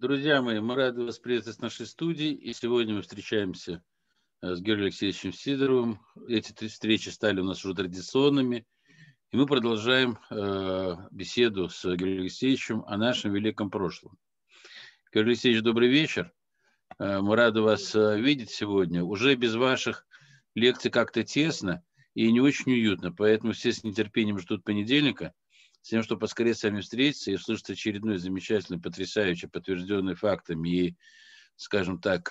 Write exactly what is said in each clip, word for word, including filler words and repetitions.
Друзья мои, мы рады вас приветствовать в нашей студии. И сегодня мы встречаемся э, с Георгием Алексеевичем Сидоровым. Эти три встречи стали у нас уже традиционными. И мы продолжаем э, беседу с Георгием Алексеевичем о нашем великом прошлом. Георгий Алексеевич, добрый вечер. Э, мы рады вас э, видеть сегодня. Уже без ваших лекций как-то тесно и не очень уютно. Поэтому все с нетерпением ждут понедельника, с тем, чтобы поскорее с вами встретиться и услышать очередной замечательный, потрясающий, подтвержденный фактами и, скажем так,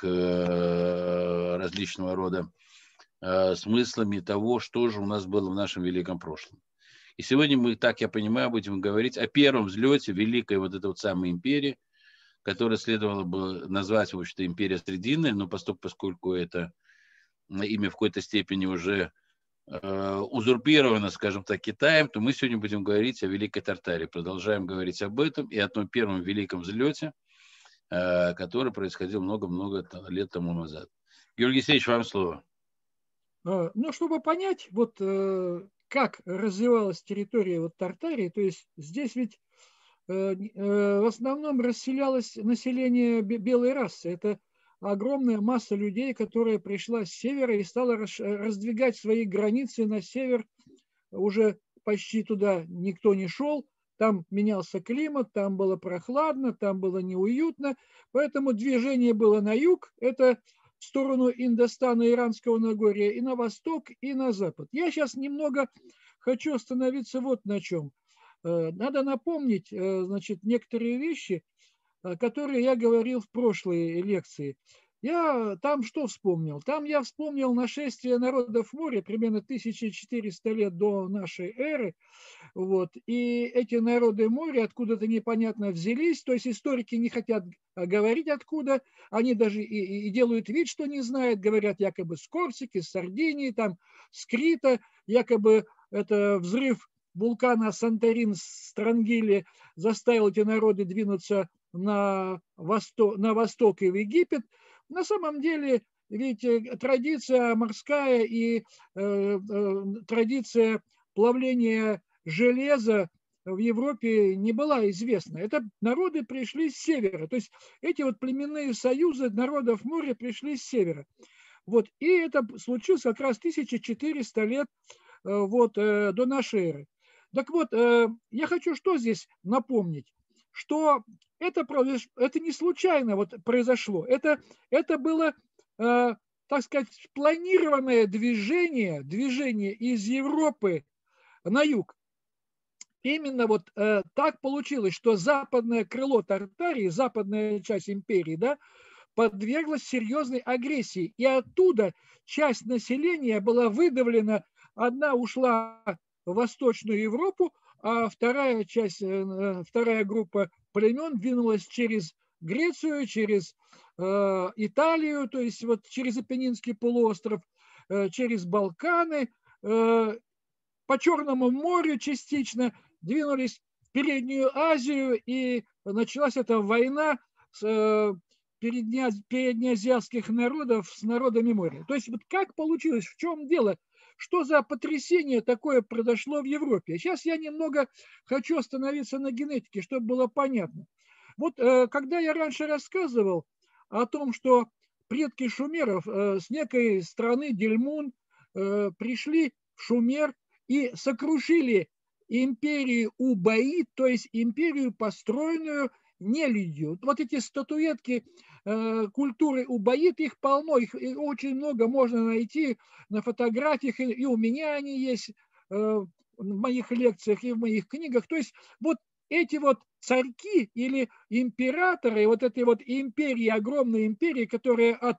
э, различного рода э, смыслами того, что же у нас было в нашем великом прошлом. И сегодня мы, так я понимаю, будем говорить о первом взлете великой вот этой вот самой империи, которую следовало бы назвать, в общем-то, империя Срединная, но поскольку это имя в какой-то степени уже узурпировано, скажем так, Китаем, то мы сегодня будем говорить о Великой Тартарии. Продолжаем говорить об этом и о том первом великом взлете, который происходил много-много лет тому назад. Георгий Алексеевич, вам слово. Ну, чтобы понять, вот как развивалась территория вот Тартарии, то есть здесь ведь в основном расселялось население белой расы. Это огромная масса людей, которая пришла с севера и стала раздвигать свои границы на север. Уже почти туда никто не шел. Там менялся климат, там было прохладно, там было неуютно. Поэтому движение было на юг. Это в сторону Индостана, Иранского Нагорья, и на восток, и на запад. Я сейчас немного хочу остановиться вот на чем. Надо напомнить, значит, некоторые вещи, которые я говорил в прошлой лекции. Я там что вспомнил? Там я вспомнил нашествие народов моря примерно тысяча четыреста лет до нашей эры. Вот. И эти народы моря откуда-то непонятно взялись. То есть историки не хотят говорить откуда. Они даже и, и делают вид, что не знают. Говорят якобы с Корсики, с Сардинии, там, с Крита. Якобы это взрыв вулкана Санторин Странгили заставил эти народы двинуться на восток, на восток и в Египет. На самом деле, ведь традиция морская и э, э, традиция плавления железа в Европе не была известна. Это народы пришли с севера. То есть эти вот племенные союзы народов моря пришли с севера. Вот. И это случилось как раз тысяча четыреста лет э, вот, э, до нашей эры. Так вот, э, я хочу что здесь напомнить, что это, это не случайно вот произошло, это, это было, э, так сказать, спланированное движение, движение из Европы на юг. Именно вот э, так получилось, что западное крыло Тартарии, западная часть империи, да, подверглась серьезной агрессии. И оттуда часть населения была выдавлена, одна ушла в Восточную Европу, а вторая часть, вторая группа племен двинулась через Грецию, через э, Италию, то есть вот через Апеннинский полуостров, э, через Балканы, э, по Черному морю частично двинулись в Переднюю Азию, и началась эта война с э, переднеазиатских народов с народами моря. То есть вот как получилось, в чем дело? Что за потрясение такое произошло в Европе? Сейчас я немного хочу остановиться на генетике, чтобы было понятно. Вот э, когда я раньше рассказывал о том, что предки шумеров э, с некой страны Дельмун э, пришли в Шумер и сокрушили империю Убаид, то есть империю, построенную нелюдью. Вот эти статуэтки э, культуры Убаид, их полно, их, их очень много можно найти на фотографиях, и, и у меня они есть э, в моих лекциях и в моих книгах. То есть вот эти вот царьки или императоры, вот этой вот империи, огромной империи, которая от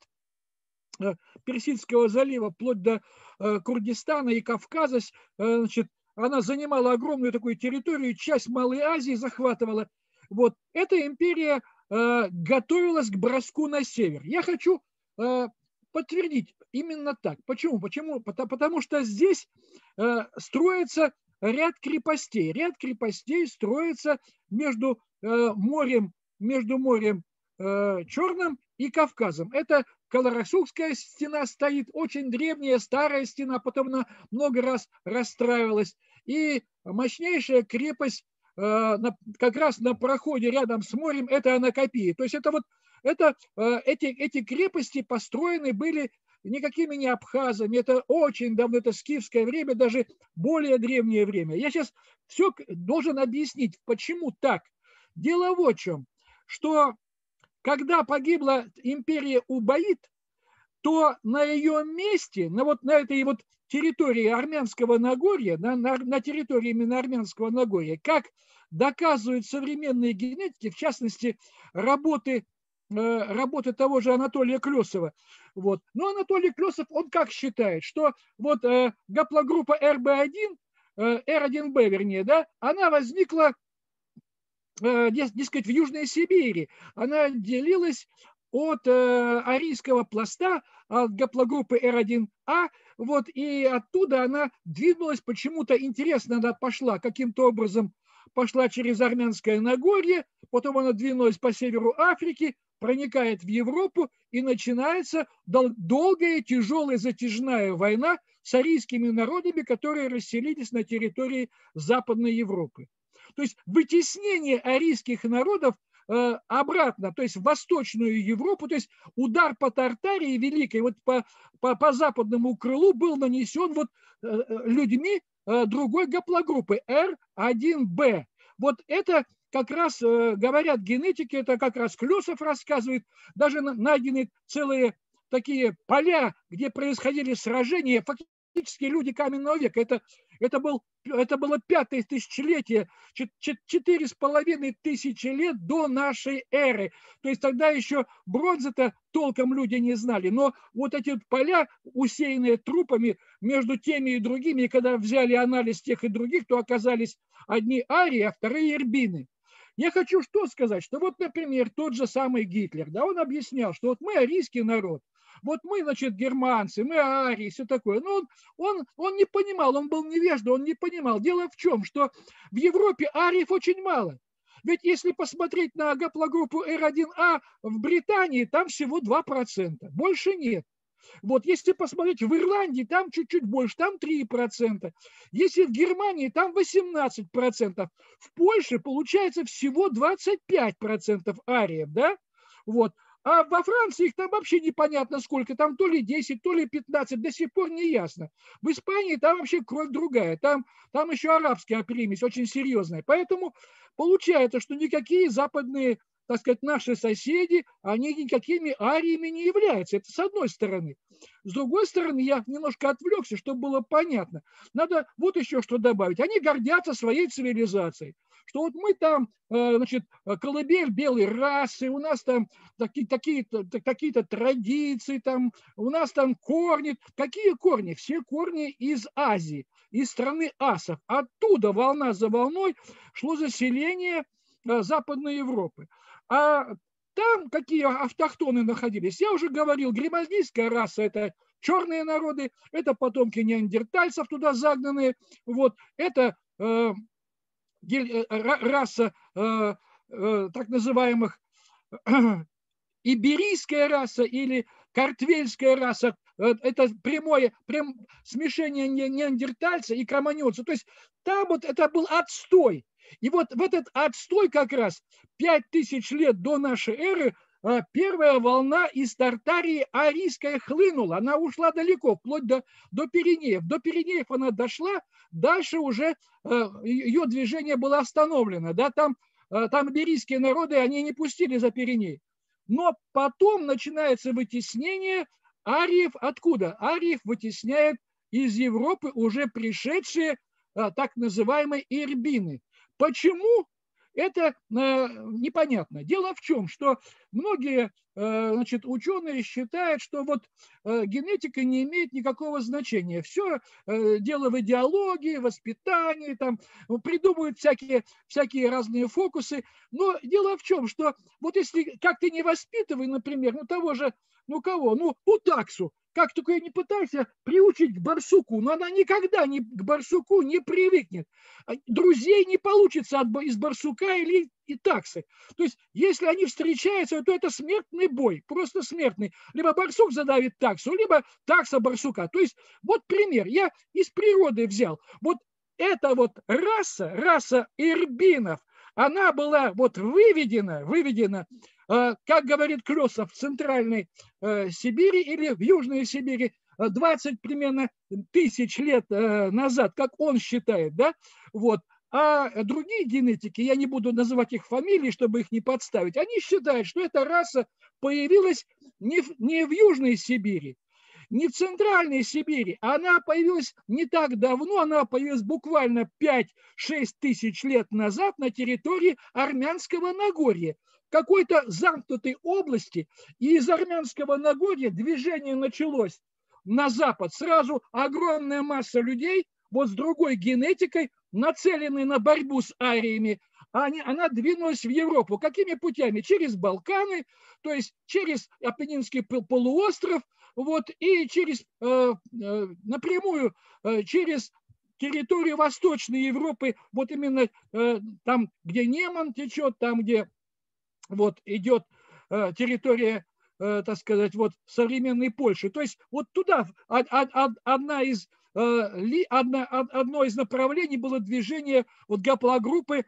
э, Персидского залива вплоть до э, Курдистана и Кавказа, э, значит, она занимала огромную такую территорию, часть Малой Азии захватывала. Вот эта империя э, готовилась к броску на север. Я хочу э, подтвердить именно так. Почему? Почему? Потому, потому что здесь э, строится ряд крепостей. Ряд крепостей строится между э, морем, между морем э, Черным и Кавказом. Это Каларасукская стена стоит, очень древняя, старая стена, потом она много раз расстраивалась. И мощнейшая крепость как раз на проходе рядом с морем, это Анакопия. То есть это вот это, эти, эти крепости построены были никакими не абхазами, это очень давно, это скифское время, даже более древнее время. Я сейчас все должен объяснить, почему так. Дело вот в чем, что когда погибла империя Убаид, то на ее месте, на, вот, на этой вот территории Армянского Нагорья, на, на, на территории именно Армянского Нагорья, как доказывают современные генетики, в частности, работы, э, работы того же Анатолия Клесова. Вот. Но Анатолий Клесов, он как считает, что вот э, гаплогруппа эр бэ один, э, эр один бэ, вернее, да, она возникла, э, дескать, в Южной Сибири. Она отделилась от э, арийского пласта, от гаплогруппы эр один а, вот, и оттуда она двинулась, почему-то интересно, она пошла каким-то образом, пошла через Армянское Нагорье, потом она двинулась по северу Африки, проникает в Европу, и начинается дол- долгая, тяжелая, затяжная война с арийскими народами, которые расселились на территории Западной Европы. То есть вытеснение арийских народов обратно, то есть в Восточную Европу, то есть удар по Тартарии великой, вот по, по, по западному крылу был нанесен вот людьми другой гаплогруппы эр один бэ. Вот это как раз, говорят генетики, это как раз Клесов рассказывает, даже найдены целые такие поля, где происходили сражения, фактически люди каменного века. Это, это, был, это было пятое тысячелетие, четыре с половиной тысячи лет до нашей эры. То есть тогда еще бронзы-то толком люди не знали. Но вот эти поля, усеянные трупами между теми и другими, и когда взяли анализ тех и других, то оказались одни арии, а вторые ирбины. Я хочу что сказать, что вот, например, тот же самый Гитлер, да, он объяснял, что вот мы арийский народ, вот мы, значит, германцы, мы арии, все такое. Но он, он, он не понимал, он был невежда, он не понимал. Дело в чем, что в Европе ариев очень мало. Ведь если посмотреть на гаплогруппу эр один а в Британии, там всего два процента, больше нет. Вот если посмотреть в Ирландии, там чуть-чуть больше, там три процента. Если в Германии, там восемнадцать процентов. В Польше получается всего двадцать пять процентов ариев, да? Вот. А во Франции их там вообще непонятно сколько, там то ли десять, то ли пятнадцать, до сих пор не ясно. В Испании там вообще кровь другая, там, там еще арабская примесь, очень серьезная. Поэтому получается, что никакие западные, так сказать, наши соседи, они никакими ариями не являются. Это с одной стороны. С другой стороны, я немножко отвлекся, чтобы было понятно. Надо вот еще что добавить. Они гордятся своей цивилизацией. Что вот мы там, значит, колыбель белой расы, у нас там такие, такие-то, такие-то традиции, там, у нас там корни. Какие корни? Все корни из Азии, из страны асов. Оттуда волна за волной шло заселение Западной Европы. А там какие автохтоны находились? Я уже говорил, гримальдийская раса – это черные народы, это потомки неандертальцев туда загнанные, вот, это э, раса э, э, так называемых э, иберийская раса или картвельская раса. Это прямое прям смешение неандертальца и кроманьонца. То есть там вот это был отстой. И вот в этот отстой как раз пять тысяч лет до нашей эры первая волна из Тартарии арийская хлынула. Она ушла далеко, вплоть до, до Пиренеев. До Пиренеев она дошла, дальше уже ее движение было остановлено. Да? Там, там иберийские народы, они не пустили за Пиреней. Но потом начинается вытеснение ариев. Откуда? Ариев вытесняет из Европы уже пришедшие так называемые ирбины. Почему? Это э, непонятно. Дело в чем, что многие э, значит, ученые считают, что вот э, генетика не имеет никакого значения. Все э, дело в идеологии, воспитании, там, придумывают всякие, всякие разные фокусы. Но дело в чем, что вот если как ты не воспитывай, например, ну того же, ну кого, ну, ну таксу, как только не пытайся приучить к барсуку, но она никогда не, к барсуку не привыкнет. Друзей не получится от, из барсука или и таксы. То есть, если они встречаются, то это смертный бой, просто смертный. Либо барсук задавит таксу, либо такса барсука. То есть, вот пример. Я из природы взял. Вот эта вот раса, раса ирбинов, она была вот выведена, выведена, как говорит Клёсов, в Центральной Сибири или в Южной Сибири двадцать примерно тысяч лет назад, как он считает, да, вот. А другие генетики, я не буду называть их фамилии, чтобы их не подставить, они считают, что эта раса появилась не в, не в Южной Сибири, не в Центральной Сибири, она появилась не так давно, она появилась буквально пять-шесть тысяч лет назад на территории Армянского Нагорья, какой-то замкнутой области, и из Армянского Нагорья движение началось на запад. Сразу огромная масса людей, вот с другой генетикой, нацеленной на борьбу с ариями, они, она двинулась в Европу. Какими путями? Через Балканы, то есть через Апеннинский полуостров, вот, и через, э, э, напрямую э, через территорию Восточной Европы, вот именно э, там, где Неман течет, там, где вот идет э, территория, э, так сказать, вот современной Польши. То есть вот туда од, од, од, одна из, э, ли, одна, од, одно из направлений было движение вот гаплогруппы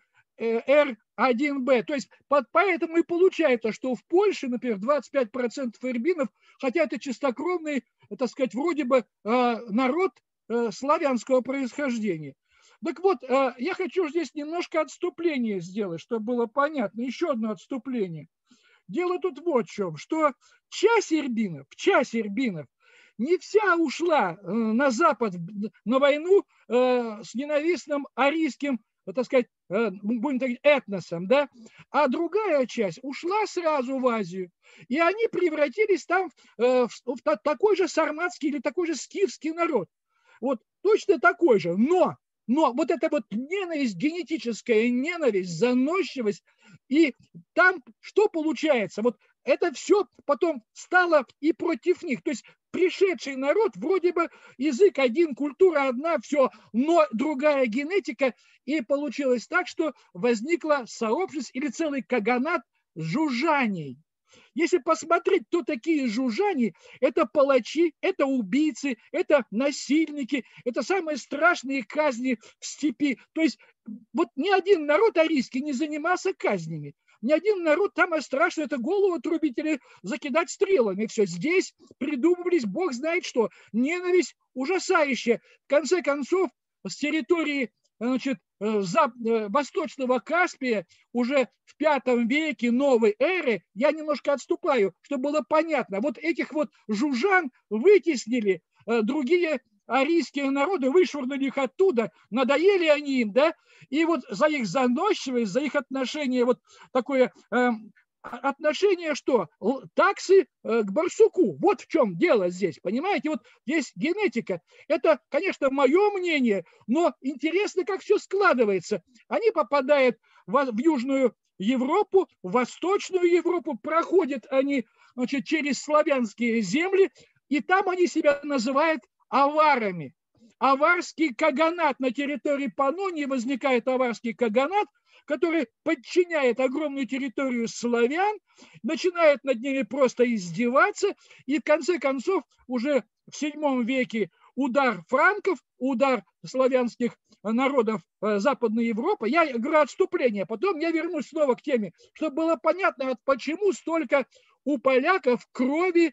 эр один бэ. То есть под, поэтому и получается, что в Польше, например, двадцать пять процентов ирбинов, хотя это чистокровный, так сказать, вроде бы э, народ э, славянского происхождения. Так вот, э, я хочу здесь немножко отступление сделать, чтобы было понятно. Еще одно отступление. Дело тут вот в чем, что часть ирбинов, часть ирбинов, не вся ушла э, на Запад на войну э, с ненавистным арийским, так сказать, будем так говорить, этносом, да, а другая часть ушла сразу в Азию, и они превратились там в, в такой же сарматский или такой же скифский народ. Вот точно такой же, но, но вот эта вот ненависть, генетическая ненависть, заносчивость, и там что получается? Вот это все потом стало и против них. То есть пришедший народ, вроде бы язык один, культура одна, все, но другая генетика. И получилось так, что возникло сообщество или целый каганат жужжаний. Если посмотреть, кто такие жужжани, это палачи, это убийцы, это насильники, это самые страшные казни в степи. То есть вот ни один народ арийский не занимался казнями. Ни один народ, самое страшное, это голову отрубить или закидать стрелами. Все, здесь придумывались, бог знает что. Ненависть ужасающая. В конце концов, с территории, значит, за, восточного Каспия уже в пятом веке новой эры, я немножко отступаю, чтобы было понятно, вот этих вот жужжан вытеснили другие арийские народы, вышвырнули их оттуда, надоели они им, да, и вот за их заносчивость, за их отношение, вот такое э, отношение, что таксы э, к барсуку, вот в чем дело здесь, понимаете, вот здесь генетика, это, конечно, мое мнение, но интересно, как все складывается, они попадают в, в Южную Европу, в Восточную Европу, проходят они, значит, через славянские земли, и там они себя называют аварами. Аварский каганат на территории Панонии, возникает аварский каганат, который подчиняет огромную территорию славян, начинает над ними просто издеваться, и в конце концов уже в седьмом веке удар франков, удар славянских народов Западной Европы. Я говорю отступление, потом я вернусь снова к теме, чтобы было понятно, почему столько у поляков крови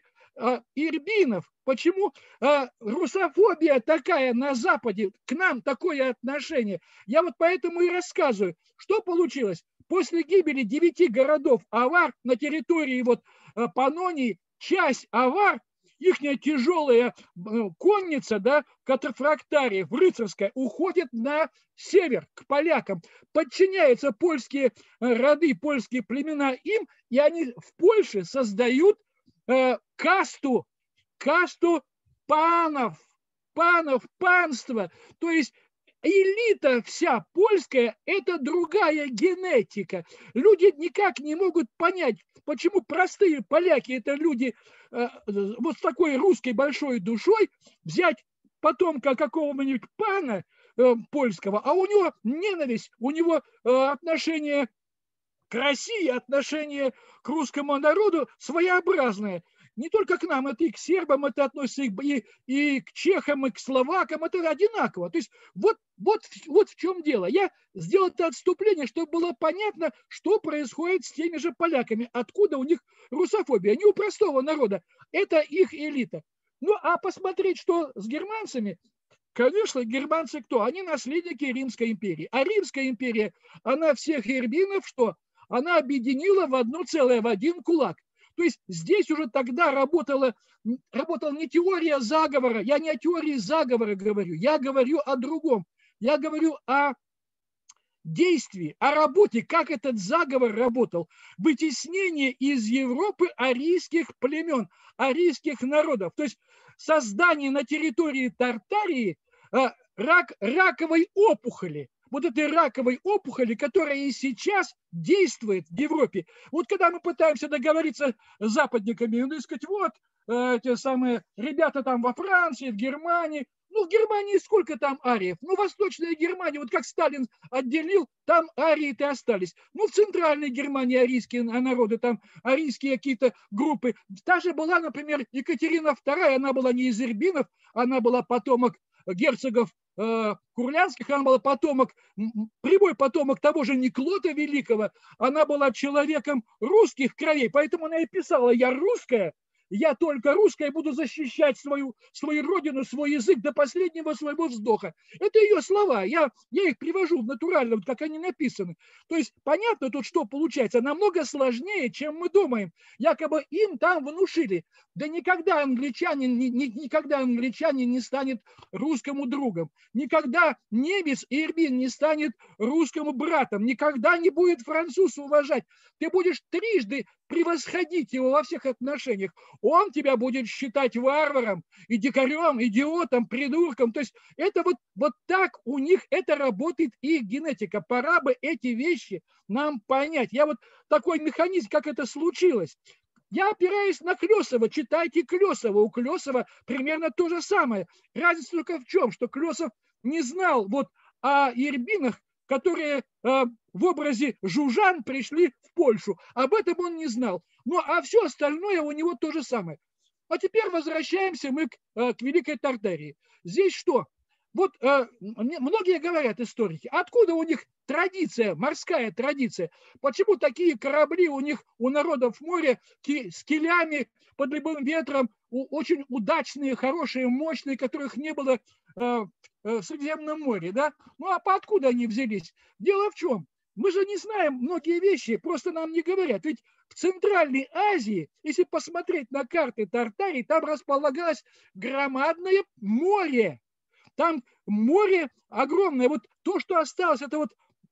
ирбинов. Почему э, русофобия такая на Западе, к нам такое отношение? Я вот поэтому и рассказываю, что получилось. После гибели девяти городов авар на территории вот, э, Панонии, часть авар, ихняя тяжелая э, конница, да, катафрактариев, рыцарская, уходит на север, к полякам. Подчиняются польские э, роды, польские племена им, и они в Польше создают э, касту, касту панов, панов, панства, то есть элита вся польская – это другая генетика. Люди никак не могут понять, почему простые поляки – это люди э, вот с такой русской большой душой, взять потомка какого-нибудь пана э, польского, а у него ненависть, у него э, отношение к России, отношение к русскому народу своеобразное. не только к нам, это и к сербам, это относится и, и к чехам, и к словакам, это одинаково. То есть вот, вот, вот в чем дело. Я сделал это отступление, чтобы было понятно, что происходит с теми же поляками, откуда у них русофобия. Не у простого народа, это их элита. Ну, а посмотреть, что с германцами, конечно, германцы кто? Они наследники Римской империи. А Римская империя, она всех ирбинов что? Она объединила в одно целое, в один кулак. То есть здесь уже тогда работала, работала не теория заговора, я не о теории заговора говорю, я говорю о другом. Я говорю о действии, о работе, как этот заговор работал. Вытеснение из Европы арийских племен, арийских народов. То есть создание на территории Тартарии рак, раковой опухоли. Вот этой раковой опухоли, которая и сейчас действует в Европе. Вот когда мы пытаемся договориться с западниками, ну, сказать, вот э, те самые ребята там во Франции, в Германии, ну, в Германии сколько там ариев? Ну, Восточная Германия, вот как Сталин отделил, там арии-то остались. Ну, в Центральной Германии арийские народы, там арийские какие-то группы. Даже была, например, Екатерина вторая, она была не из ирбинов, она была потомок герцогов э, Курлянских, она была потомок, прямой потомок того же Никлота Великого, она была человеком русских кровей, поэтому она и писала: я русская, я только русская, буду защищать свою, свою родину, свой язык до последнего своего вздоха. Это ее слова, я, я их привожу натурально, вот как они написаны. То есть понятно тут, что получается, намного сложнее, чем мы думаем. Якобы им там внушили. Да никогда англичанин, ни, ни, никогда англичанин не станет русскому другом. Никогда немец и ирбин не станет русскому братом. Никогда не будет француз уважать. Ты будешь трижды превосходить его во всех отношениях. Он тебя будет считать варваром, и дикарем, идиотом, придурком. То есть это вот, вот так у них это работает их генетика. Пора бы эти вещи нам понять. Я вот такой механизм, как это случилось. Я опираюсь на Клёсова, читайте Клёсова. У Клёсова примерно то же самое. Разница только в чем, что Клёсов не знал вот о ирбинах, которые э, в образе жужжан пришли в Польшу. Об этом он не знал. Ну, а все остальное у него то же самое. А теперь возвращаемся мы к, э, к Великой Тартарии. Здесь что? Вот э, многие говорят, историки, откуда у них традиция, морская традиция? Почему такие корабли у них, у народов моря, ки, с килями под любым ветром, у, очень удачные, хорошие, мощные, которых не было э, в Средиземном море, да? Ну а откуда они взялись? Дело в чем? Мы же не знаем многие вещи, просто нам не говорят. Ведь в Центральной Азии, если посмотреть на карты Тартарии, там располагалось громадное море. Там море огромное. Вот то, что осталось, это вот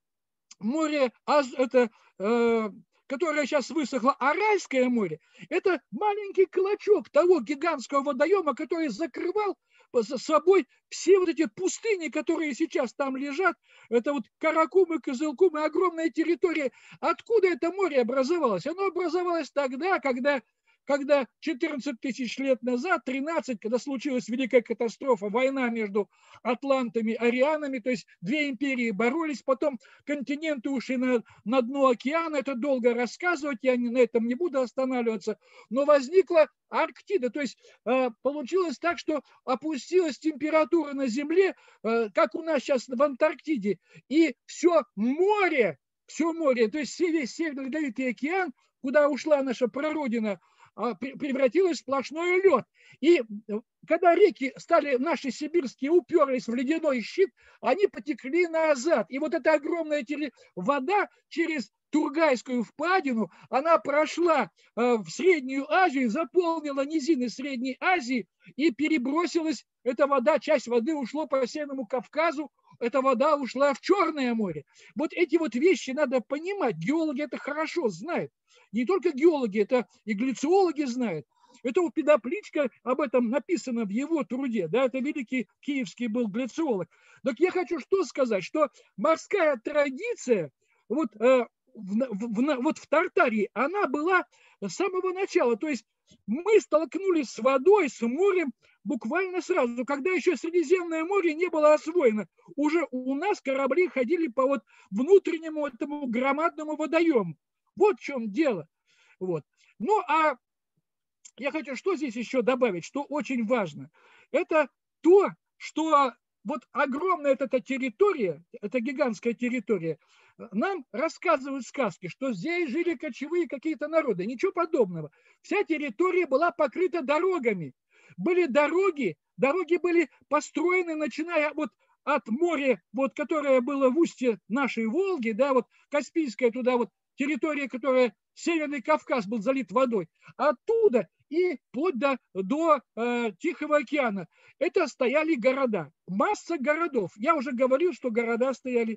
море, это, э, которое сейчас высохло, Аральское море, это маленький клочок того гигантского водоема, который закрывал за собой все вот эти пустыни, которые сейчас там лежат. Это вот Каракум и Кызылкум, и огромная территория. Откуда это море образовалось? Оно образовалось тогда, когда... Когда четырнадцать тысяч лет назад, тринадцать, когда случилась великая катастрофа, война между атлантами и арианами, то есть две империи боролись, потом континенты ушли на, на дно океана, это долго рассказывать, я не, на этом не буду останавливаться, но возникла Арктида, то есть э, получилось так, что опустилась температура на Земле, э, как у нас сейчас в Антарктиде, и все море, все море, то есть весь Северный Ледовитый океан, куда ушла наша прародина, превратилась в сплошной лед. И когда реки стали, наши сибирские, уперлись в ледяной щит, они потекли назад. И вот эта огромная вода через Тургайскую впадину, она прошла в Среднюю Азию, заполнила низины Средней Азии и перебросилась, эта вода, часть воды ушло по Северному Кавказу, эта вода ушла в Черное море. Вот эти вот вещи надо понимать. Геологи это хорошо знают. Не только геологи, это и глициологи знают. Это у Педопличка об этом написано в его труде. Да, это великий киевский был глициолог. Так я хочу что сказать, что морская традиция вот, э, в, в, вот в Тартарии, она была с самого начала. То есть мы столкнулись с водой, с морем буквально сразу, когда еще Средиземное море не было освоено. Уже у нас корабли ходили по вот внутреннему этому громадному водоему. Вот в чем дело. Вот. Ну, а я хочу что здесь еще добавить, что очень важно. Это то, что вот огромная эта территория, эта гигантская территория, нам рассказывают сказки, что здесь жили кочевые какие-то народы. Ничего подобного. Вся территория была покрыта дорогами. Были дороги, дороги были построены, начиная вот от моря, вот, которое было в устье нашей Волги, да, вот Каспийская туда вот территория, которая Северный Кавказ был залит водой, оттуда и вплоть до, до э, Тихого океана. Это стояли города, масса городов. Я уже говорил, что города стояли,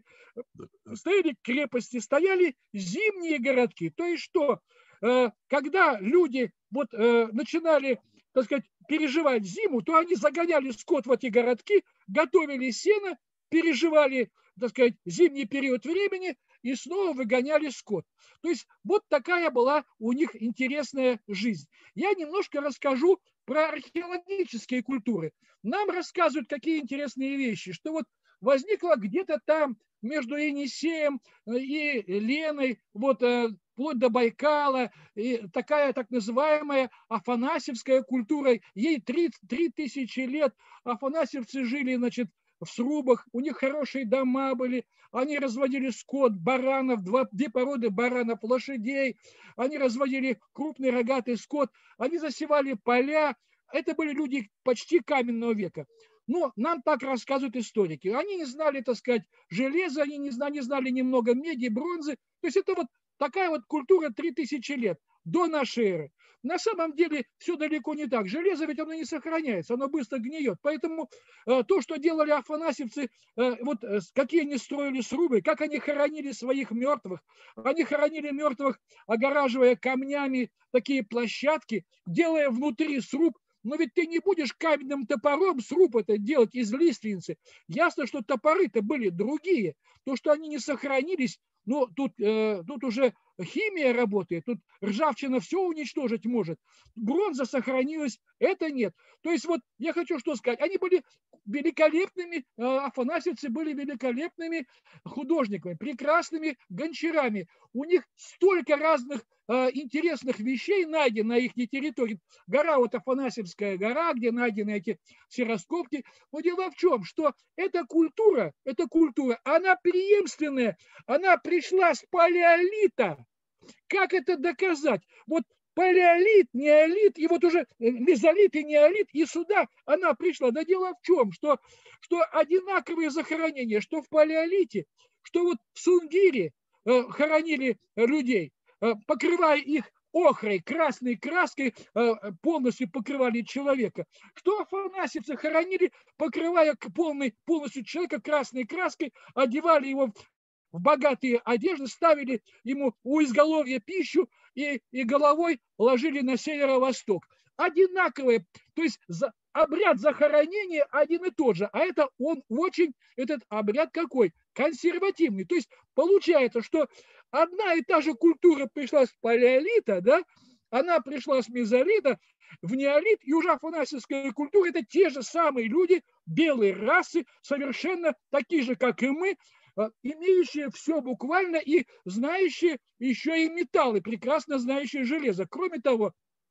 стояли крепости, стояли зимние городки. То есть что, э, когда люди вот э, начинали, так сказать, переживать зиму, то они загоняли скот в эти городки, готовили сено, переживали, так сказать, зимний период времени и снова выгоняли скот. То есть вот такая была у них интересная жизнь. Я немножко расскажу про археологические культуры. Нам рассказывают какие интересные вещи, что вот возникло где-то там между Енисеем и Леной, вот вплоть до Байкала, и такая так называемая афанасьевская культура. Ей три тысячи лет. Афанасьевцы жили, значит, в срубах, у них хорошие дома были, они разводили скот, баранов, два, две породы баранов, лошадей, они разводили крупный рогатый скот, они засевали поля. Это были люди почти каменного века. Но нам так рассказывают историки. Они не знали, так сказать, железа, они не знали, не знали немного меди, бронзы. То есть это вот такая вот культура три тысячи лет до нашей эры. На самом деле все далеко не так. Железо ведь оно не сохраняется, оно быстро гниет. Поэтому э, то, что делали афанасьевцы, э, вот э, какие они строили срубы, как они хоронили своих мертвых. Они хоронили мертвых, огораживая камнями такие площадки, делая внутри сруб. Но ведь ты не будешь каменным топором сруб это делать из лиственницы. Ясно, что топоры-то были другие. То, что они не сохранились, ну, тут, э, тут уже химия работает, тут ржавчина все уничтожить может. Бронза сохранилась, это нет. То есть вот я хочу что сказать, они были великолепными, э, афанасьевцы были великолепными художниками, прекрасными гончарами. У них столько разных э, интересных вещей найдено на их территории. Гора, вот Афанасьевская гора, где найдены эти все раскопки. Но дело в чем, что эта культура, эта культура, она преемственная, она пришла с палеолита. Как это доказать? Вот палеолит, неолит, и вот уже мезолит и неолит, и сюда она пришла. Да дело в чем, что, что одинаковые захоронения, что в палеолите, что вот в Сунгире э, хоронили людей, э, покрывая их охрой, красной краской, э, полностью покрывали человека. Что афанасьевцы хоронили, покрывая полный, полностью человека красной краской, одевали его в богатые одежды, ставили ему у изголовья пищу и, и головой ложили на северо-восток. Одинаковые, то есть за, обряд захоронения один и тот же, а это он очень, этот обряд какой? Консервативный. То есть получается, что одна и та же культура пришла с палеолита, да, она пришла с мезолита в неолит, и уже афанасьевская культура, это те же самые люди, белые расы, совершенно такие же, как и мы, имеющие все буквально и знающие еще и металлы, прекрасно знающие железо. Кроме того,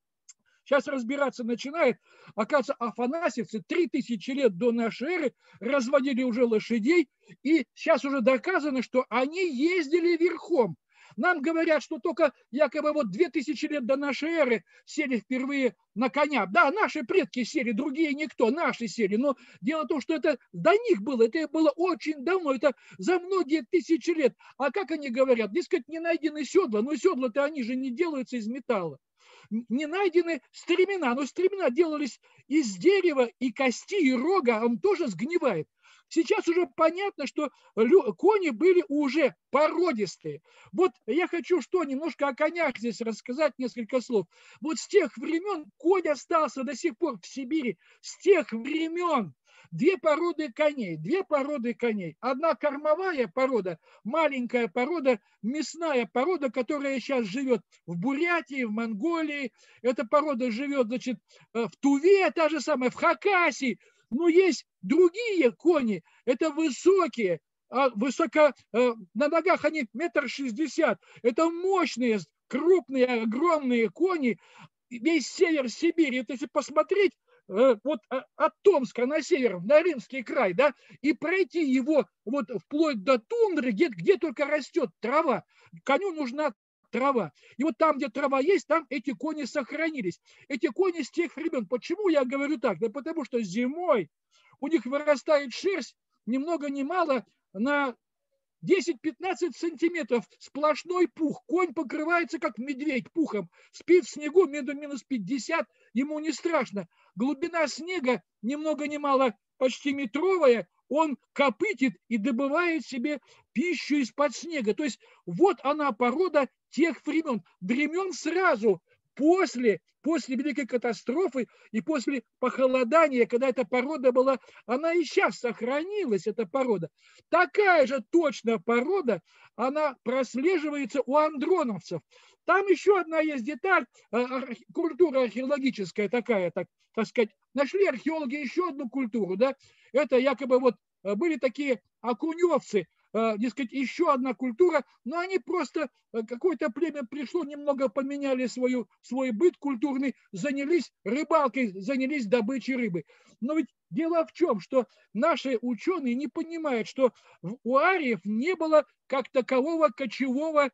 сейчас разбираться начинает, оказывается, афанасьевцы три тысячи лет до нашей эры разводили уже лошадей, и сейчас уже доказано, что они ездили верхом. Нам говорят, что только якобы вот две тысячи лет до нашей эры сели впервые на коня. Да, наши предки сели, другие никто, наши сели. Но дело в том, что это до них было, это было очень давно, это за многие тысячи лет. А как они говорят? Дескать, не найдены седла, но седла-то они же не делаются из металла. Не найдены стремена, но стремена делались из дерева и кости, и рога, он тоже сгнивает. Сейчас уже понятно, что кони были уже породистые. Вот я хочу что, немножко о конях здесь рассказать, несколько слов. Вот с тех времен конь остался до сих пор в Сибири. С тех времен две породы коней, две породы коней. Одна кормовая порода, маленькая порода, мясная порода, которая сейчас живет в Бурятии, в Монголии. Эта порода живет, значит, в Туве, та же самая, в Хакасии. Но есть другие кони, это высокие, высоко, на ногах они метр шестьдесят. Это мощные, крупные, огромные кони. весь север Сибири, вот если посмотреть, вот от Томска на север, на Римский край, да, и пройти его вот вплоть до тундры, где, где только растет трава. Коню нужна трава. И вот там, где трава есть, там эти кони сохранились. Эти кони с тех времен. Почему я говорю так? Да потому что зимой у них вырастает шерсть ни много ни мало на десять-пятнадцать сантиметров, сплошной пух. Конь покрывается, как медведь, пухом. Спит в снегу, минус пятьдесят, ему не страшно. Глубина снега ни много ни мало почти метровая. Он копытит и добывает себе пищу из-под снега. То есть вот она порода тех времен. Времен сразу после, после Великой катастрофы и после похолодания, когда эта порода была, она и сейчас сохранилась, эта порода. Такая же точно порода, она прослеживается у андроновцев. Там еще одна есть деталь, культура археологическая такая, так, так сказать. Нашли археологи еще одну культуру, да? Это якобы вот были такие окуневцы, дескать, еще одна культура, но они просто, какое-то племя пришло, немного поменяли свою, свой быт культурный, занялись рыбалкой, занялись добычей рыбы. Но ведь дело в чем, что наши ученые не понимают, что у ариев не было как такового кочевого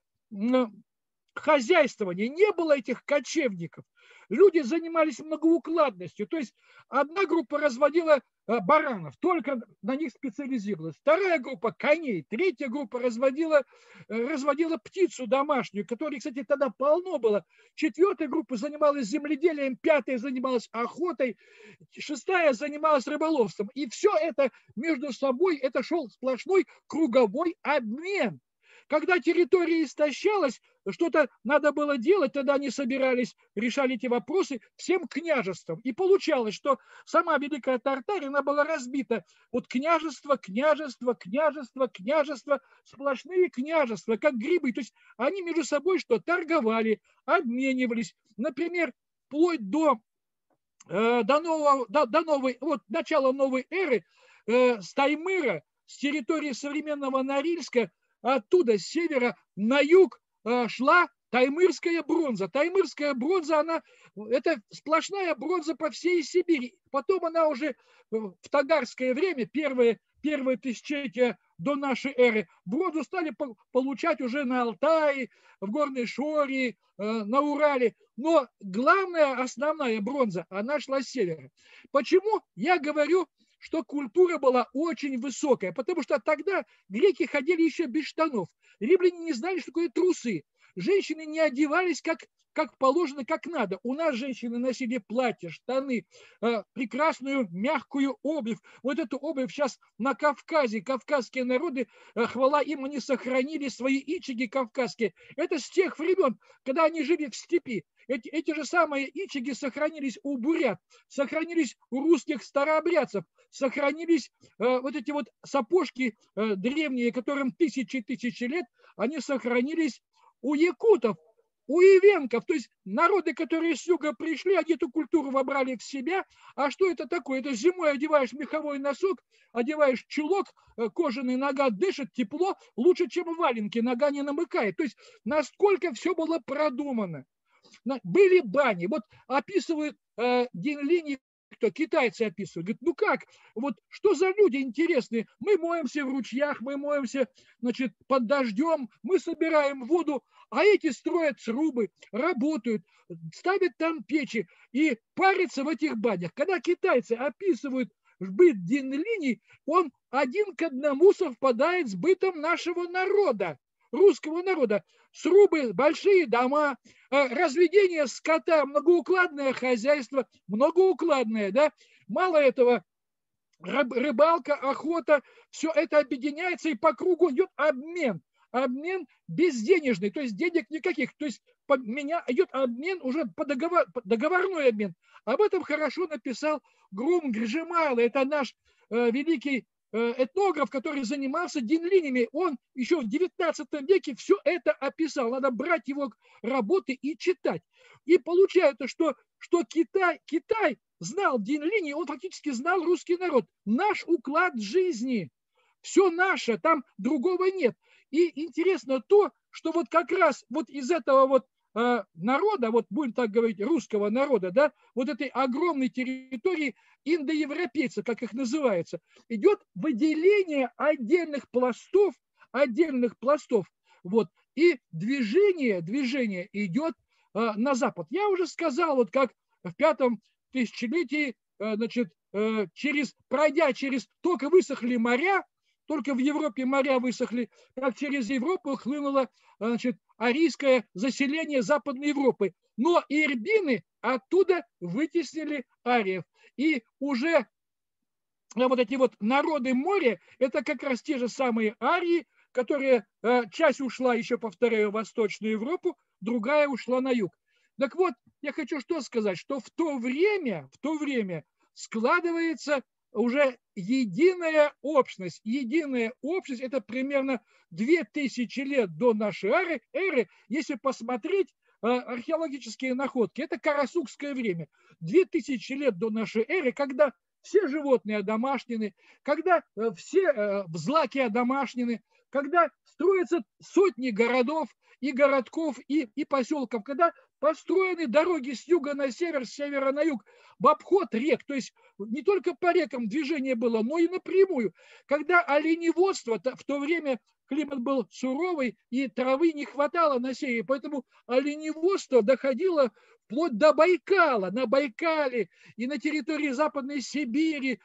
хозяйствования, не было этих кочевников. Люди занимались многоукладностью, то есть одна группа разводила баранов, только на них специализировалась, вторая группа коней, третья группа разводила, разводила птицу домашнюю, которой, кстати, тогда полно было, четвертая группа занималась земледелием, пятая занималась охотой, шестая занималась рыболовством. И все это между собой, это шел сплошной круговой обмен. Когда территория истощалась, что-то надо было делать, тогда они собирались, решали эти вопросы всем княжеством. И получалось, что сама Великая Тартария, она была разбита. Вот княжество, княжество, княжество, княжество, сплошные княжества, как грибы. То есть они между собой что? Торговали, обменивались. Например, вплоть до, э, до, нового, до, до новой, вот начала новой эры, э, с Таймыра, с территории современного Норильска, оттуда, с севера на юг шла таймырская бронза. Таймырская бронза, она, это сплошная бронза по всей Сибири. Потом она уже в тагарское время, первое, первое тысячелетие до нашей эры, бронзу стали получать уже на Алтае, в Горной Шории, на Урале. Но главная, основная бронза, она шла с севера. Почему я говорю, что культура была очень высокая, потому что тогда греки ходили еще без штанов. Римляне не знали, что такое трусы. Женщины не одевались как, как положено, как надо. У нас женщины носили платья, штаны, э, прекрасную мягкую обувь. Вот эту обувь сейчас на Кавказе, кавказские народы, э, хвала им, они сохранили свои ичиги кавказские. Это с тех времен, когда они жили в степи. Эти, эти же самые ичиги сохранились у бурят, сохранились у русских старообрядцев, сохранились э, вот эти вот сапожки э, древние, которым тысячи и тысячи лет, они сохранились у якутов, у ивенков, то есть народы, которые с юга пришли, они эту культуру вобрали в себя. А что это такое? Это зимой одеваешь меховой носок, одеваешь чулок, кожаный, нога дышит, тепло, лучше, чем валенки, нога не намыкает. То есть насколько все было продумано. Были бани, вот описывают э, Динлини, кто китайцы описывают, говорят, ну как, вот что за люди интересные, мы моемся в ручьях, мы моемся, значит, под дождем, мы собираем воду, а эти строят срубы, работают, ставят там печи и парятся в этих банях. Когда китайцы описывают быт Динлини, он один к одному совпадает с бытом нашего народа, русского народа. Срубы, большие дома, разведение скота, многоукладное хозяйство, многоукладное, да, мало этого, рыбалка, охота, все это объединяется и по кругу идет обмен, обмен безденежный, то есть денег никаких, то есть по меня идет обмен уже по договор, договорной обмен. Об этом хорошо написал Грум Гржемайло, это наш э, великий этнограф, который занимался динлинями, он еще в девятнадцатом веке все это описал. Надо брать его работы и читать. И получается, что, что Китай, Китай знал динлини, он фактически знал русский народ. Наш уклад жизни, все наше, там другого нет. И интересно то, что вот как раз вот из этого вот э, народа, вот будем так говорить, русского народа, да, вот этой огромной территории индоевропейцев, как их называется, идет выделение отдельных пластов, отдельных пластов, вот, и движение, движение идет э, на запад. Я уже сказал, вот как в пятом тысячелетии, э, значит, э, через, пройдя через, только высохли моря, только в Европе моря высохли, как через Европу хлынуло, значит, арийское заселение Западной Европы. Но ирбины оттуда вытеснили ариев. И уже вот эти вот народы моря, это как раз те же самые арии, которые, часть ушла, еще повторяю, в Восточную Европу, другая ушла на юг. Так вот, я хочу что сказать, что в то время, в то время складывается уже единая общность. Единая общность – это примерно две тысячи лет до нашей эры, эры. Если посмотреть археологические находки, это карасукское время. две тысячи лет до нашей эры, когда все животные одомашнены, когда все в злаке одомашнены, когда строятся сотни городов и городков, и, и поселков, когда построены дороги с юга на север, с севера на юг, в обход рек, то есть не только по рекам движение было, но и напрямую. Когда оленеводство, в то время климат был суровый, и травы не хватало на севере, поэтому оленеводство доходило вплоть до Байкала, на Байкале и на территории Западной Сибири,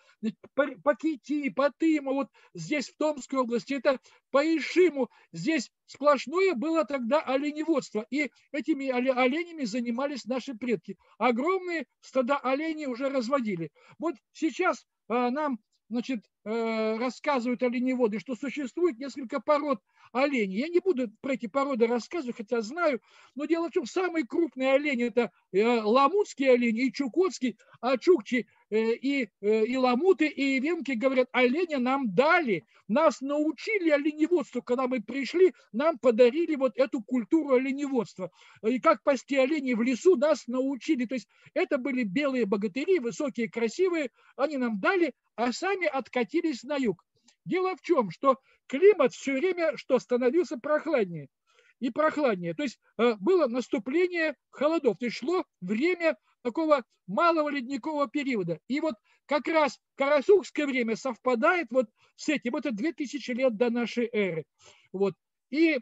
по Кити, по Тыму, вот здесь в Томской области, это по Ишиму, здесь сплошное было тогда оленеводство, и этими оленями занимались наши предки. Огромные стада оленей уже разводили. Вот сейчас а, нам, значит, э, рассказывают оленеводы, что существует несколько пород оленей. Я не буду про эти породы рассказывать, хотя знаю, но дело в том, самый крупный олень – это ламутский олень и чукотский, а чукчи и, и ламуты, и венки говорят, оленя нам дали, нас научили оленеводству, когда мы пришли, нам подарили вот эту культуру оленеводства. И как пасти оленей в лесу нас научили. То есть это были белые богатыри, высокие, красивые, они нам дали, а сами откатились на юг. Дело в чем, что климат все время что становился прохладнее и прохладнее. То есть э, было наступление холодов, то есть шло время такого малого ледникового периода. И вот как раз карасукское время совпадает вот с этим. Это две тысячи лет до нашей эры. Вот. И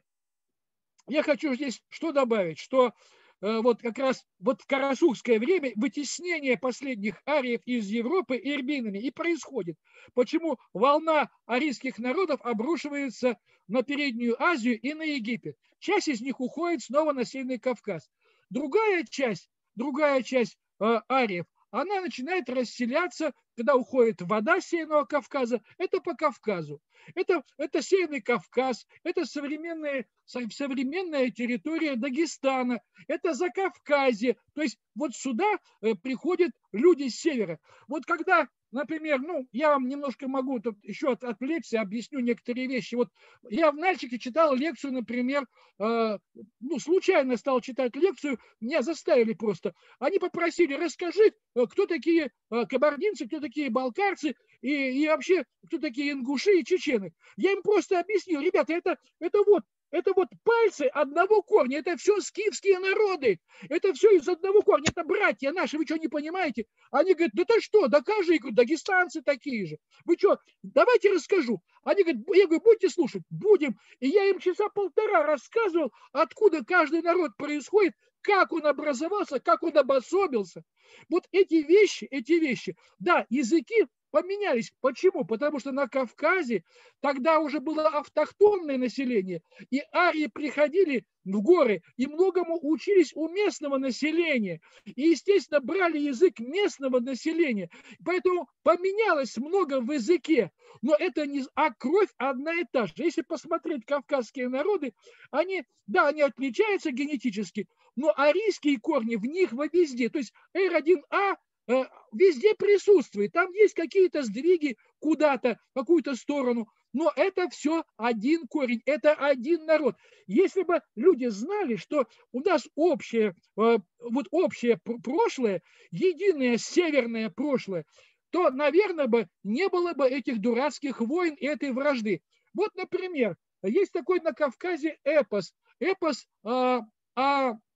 я хочу здесь что добавить, что вот как раз вот в карасукское время вытеснение последних ариев из Европы ирбинами и происходит. Почему волна арийских народов обрушивается на Переднюю Азию и на Египет? Часть из них уходит снова на Северный Кавказ. Другая часть, другая часть э, ариев, она начинает расселяться, когда уходит вода Северного Кавказа, это по Кавказу. Это, это Северный Кавказ, это современная, современная территория Дагестана, это Закавказье. То есть вот сюда э, приходят люди с севера. Вот когда, например, ну, я вам немножко могу тут еще от, отвлечься, объясню некоторые вещи. Вот я в Нальчике читал лекцию, например, э, ну, случайно стал читать лекцию, меня заставили просто. Они попросили, расскажи, кто такие э, кабардинцы, кто такие балкарцы, и, и вообще, кто такие ингуши и чечены. Я им просто объяснил, ребята, это, это вот, это вот пальцы одного корня, это все скифские народы, это все из одного корня, это братья наши, вы что, не понимаете? Они говорят, да ты что, докажи, я говорю, дагестанцы такие же. Вы что, давайте расскажу. Они говорят, я говорю, будете слушать? Будем. И я им часа полтора рассказывал, откуда каждый народ происходит, как он образовался, как он обособился. Вот эти вещи, эти вещи, да, языки поменялись. Почему? Потому что на Кавказе тогда уже было автохтонное население, и арии приходили в горы и многому учились у местного населения. И, естественно, брали язык местного населения. Поэтому поменялось много в языке. Но это не... А кровь одна и та же. Если посмотреть кавказские народы, они, да, они отличаются генетически, но арийские корни в них везде. То есть эр один а везде присутствует. Там есть какие-то сдвиги куда-то, в какую-то сторону. Но это все один корень, это один народ. Если бы люди знали, что у нас общее, вот общее прошлое, единое северное прошлое, то, наверное, бы не было бы этих дурацких войн и этой вражды. Вот, например, есть такой на Кавказе эпос. Эпос о, о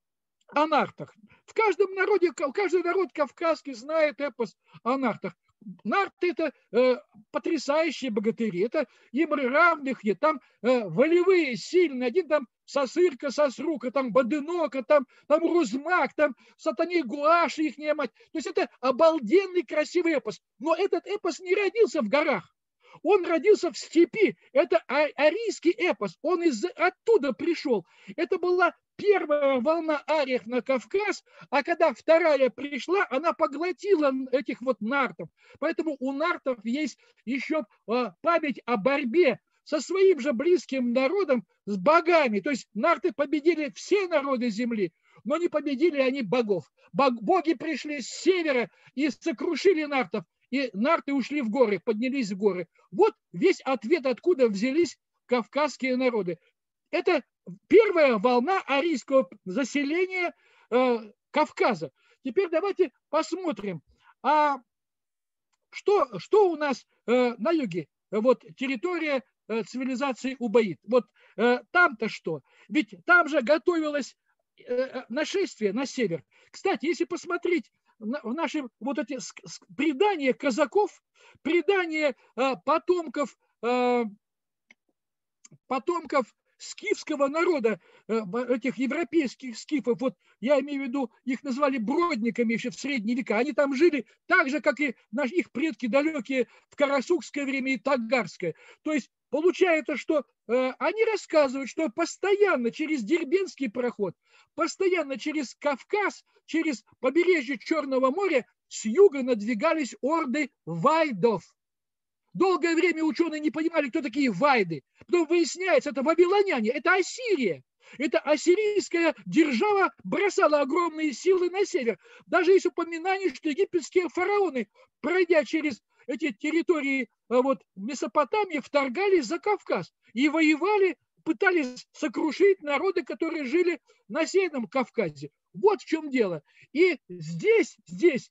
о нартах. В каждом народе, каждый народ кавказский знает эпос о нартах. Нарты – это э, потрясающие богатыри, это им равных нет. Там э, волевые, сильные, один там Сосырка, Сосрука, там Бодынока, там, там Рузмак, там Сатани Гуаш, их мать. То есть это обалденный красивый эпос. Но этот эпос не родился в горах. Он родился в степи. Это арийский эпос. Он из оттуда пришел. Это была первая волна ариев на Кавказ, а когда вторая пришла, она поглотила этих вот нартов. Поэтому у нартов есть еще память о борьбе со своим же близким народом, с богами. То есть нарты победили все народы земли, но не победили они богов. Боги пришли с севера и сокрушили нартов. И нарты ушли в горы, поднялись в горы. Вот весь ответ, откуда взялись кавказские народы. Это первая волна арийского заселения э, Кавказа. Теперь давайте посмотрим, а что, что у нас э, на юге? Вот территория э, цивилизации Убаид. Вот э, там-то что? Ведь там же готовилось э, нашествие на север. Кстати, если посмотреть в наши вот эти предания казаков, предания э, потомков, э, потомков скифского народа, э, этих европейских скифов, вот я имею в виду, их назвали бродниками еще в средние века, они там жили так же, как и наши, их предки далекие в карасукское время и тагарское. То есть получается, что э, они рассказывают, что постоянно через Дербентский проход, постоянно через Кавказ, через побережье Черного моря с юга надвигались орды вайдов. Долгое время ученые не понимали, кто такие вайды. Потом выясняется, это вавилоняне, это Ассирия. Это ассирийская держава бросала огромные силы на север. Даже есть упоминание, что египетские фараоны, пройдя через эти территории вот, Месопотамии, вторгались за Кавказ и воевали, пытались сокрушить народы, которые жили на Северном Кавказе. Вот в чем дело. И здесь, здесь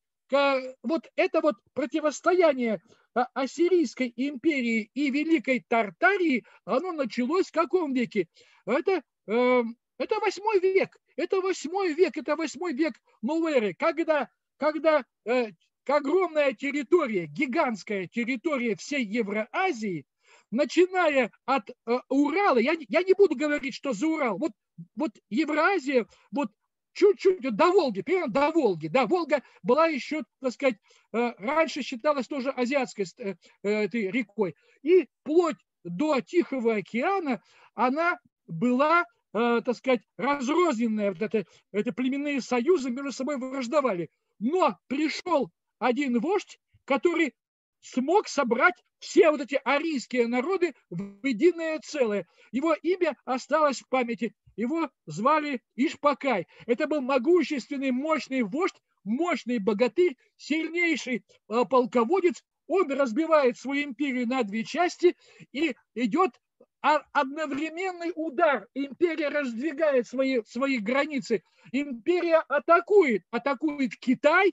вот это вот противостояние Ассирийской империи и Великой Тартарии, оно началось в каком веке? Это, э, это восьмой век. Это восьмой век, это восьмой век новой эры, когда, когда э, огромная территория, гигантская территория всей Евразии, начиная от э, Урала, я, я не буду говорить, что за Урал, вот, вот Евразия, вот чуть-чуть до Волги, примерно до Волги. Да, Волга была еще, так сказать, раньше считалась тоже азиатской этой рекой. И вплоть до Тихого океана она была, так сказать, разрозненная. Вот это, это племенные союзы между собой враждовали. Но пришел один вождь, который смог собрать все вот эти арийские народы в единое целое. Его имя осталось в памяти. Его звали Ишпакай. Это был могущественный, мощный вождь, мощный богатырь, сильнейший полководец. Он разбивает свою империю на две части и идет одновременный удар. Империя раздвигает свои, свои границы. Империя атакует. Атакует Китай.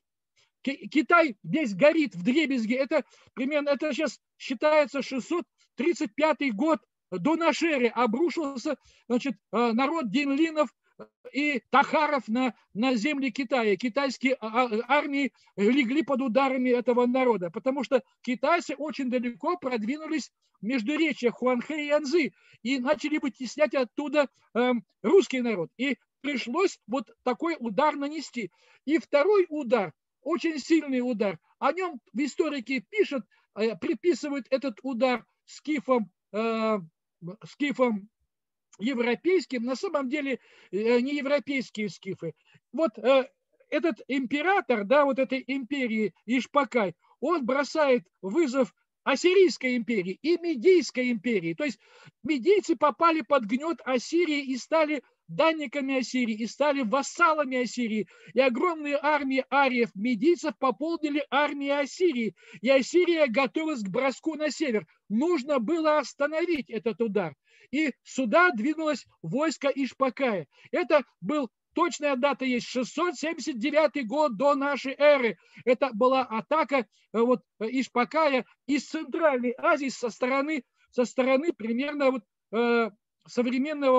Китай весь горит вдребезги. Это примерно, это сейчас считается шестьсот тридцать пятый год до нашей эры. Обрушился, значит, народ динлинов и тахаров на, на земли Китая. Китайские армии легли под ударами этого народа, потому что китайцы очень далеко продвинулись в междуречье Хуанхэ и Янзы и начали вытеснять оттуда э, русский народ. И пришлось вот такой удар нанести. И второй удар, очень сильный удар, о нем историки пишут, э, приписывают этот удар скифам, э, скифам европейским, на самом деле э, не европейские скифы. Вот э, этот император, да, вот этой империи Ишпакай, он бросает вызов Ассирийской империи и Медийской империи. То есть медийцы попали под гнет Ассирии и стали данниками Ассирии, и стали вассалами Ассирии. И огромные армии ариев, медийцев пополнили армии Ассирии. И Ассирия готовилась к броску на север. Нужно было остановить этот удар. И сюда двинулось войско Ишпакая. Это был, точная дата есть, шестьсот семьдесят девятый год до нашей эры. Это была атака вот, Ишпакая из Центральной Азии со стороны, со стороны примерно вот, э, современного вот,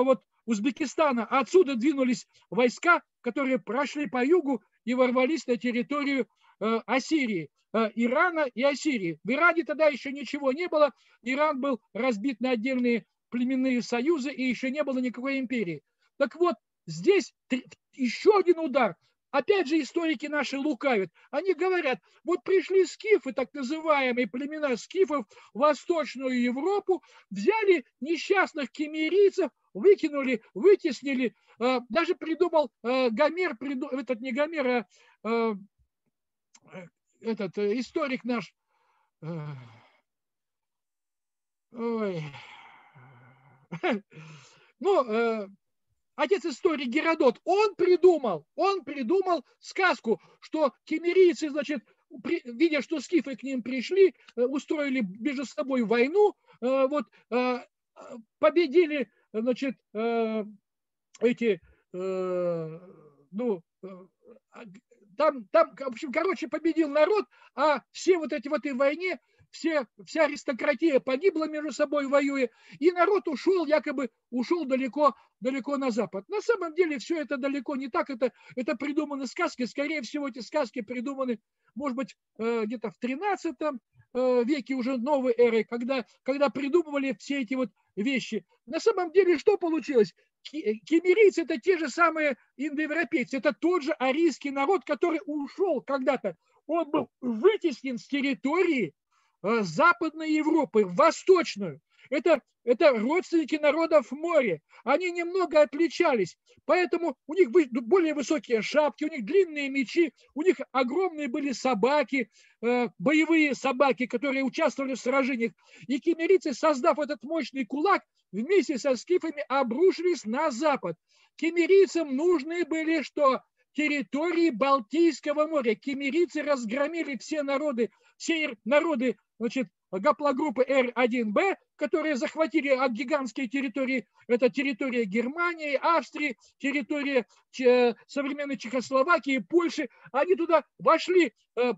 Узбекистана. Отсюда двинулись войска, которые прошли по югу и ворвались на территорию э, Ассирии, э, Ирана и Ассирии. В Иране тогда еще ничего не было. Иран был разбит на отдельные племенные союзы, и еще не было никакой империи. Так вот, здесь еще один удар. Опять же, историки наши лукавят. Они говорят, вот пришли скифы, так называемые племена скифов, в Восточную Европу, взяли несчастных киммерийцев, выкинули, вытеснили. Даже придумал Гомер, этот не Гомер, а этот историк наш, ой, ну, отец истории Геродот, он придумал, он придумал сказку, что киммерийцы, значит, при, видя, что скифы к ним пришли, устроили между собой войну, вот, победили, значит, эти, ну, там, там, в общем, короче, победил народ, а все вот эти в этой войне, все, вся аристократия погибла между собой воюя, и народ ушел, якобы ушел далеко, далеко на запад. На самом деле все это далеко не так, это, это придуманы сказки, скорее всего эти сказки придуманы, может быть, где-то в тринадцатом веке уже новой эры, когда, когда придумывали все эти вот вещи. На самом деле что получилось? Киммерийцы это те же самые индоевропейцы, это тот же арийский народ, который ушел когда-то, он был вытеснен с территории Западной Европы в Восточную. Это, это родственники народов моря. Они немного отличались. Поэтому у них более высокие шапки, у них длинные мечи, у них огромные были собаки, э, боевые собаки, которые участвовали в сражениях. И киммерийцы, создав этот мощный кулак, вместе со скифами обрушились на запад. Киммерийцам нужны были что? Территории Балтийского моря. Киммерийцы разгромили все народы, все народы, значит, гаплогруппы эр один бэ, которые захватили от гигантские территории, это территория Германии, Австрии, территория современной Чехословакии, Польши. Они туда вошли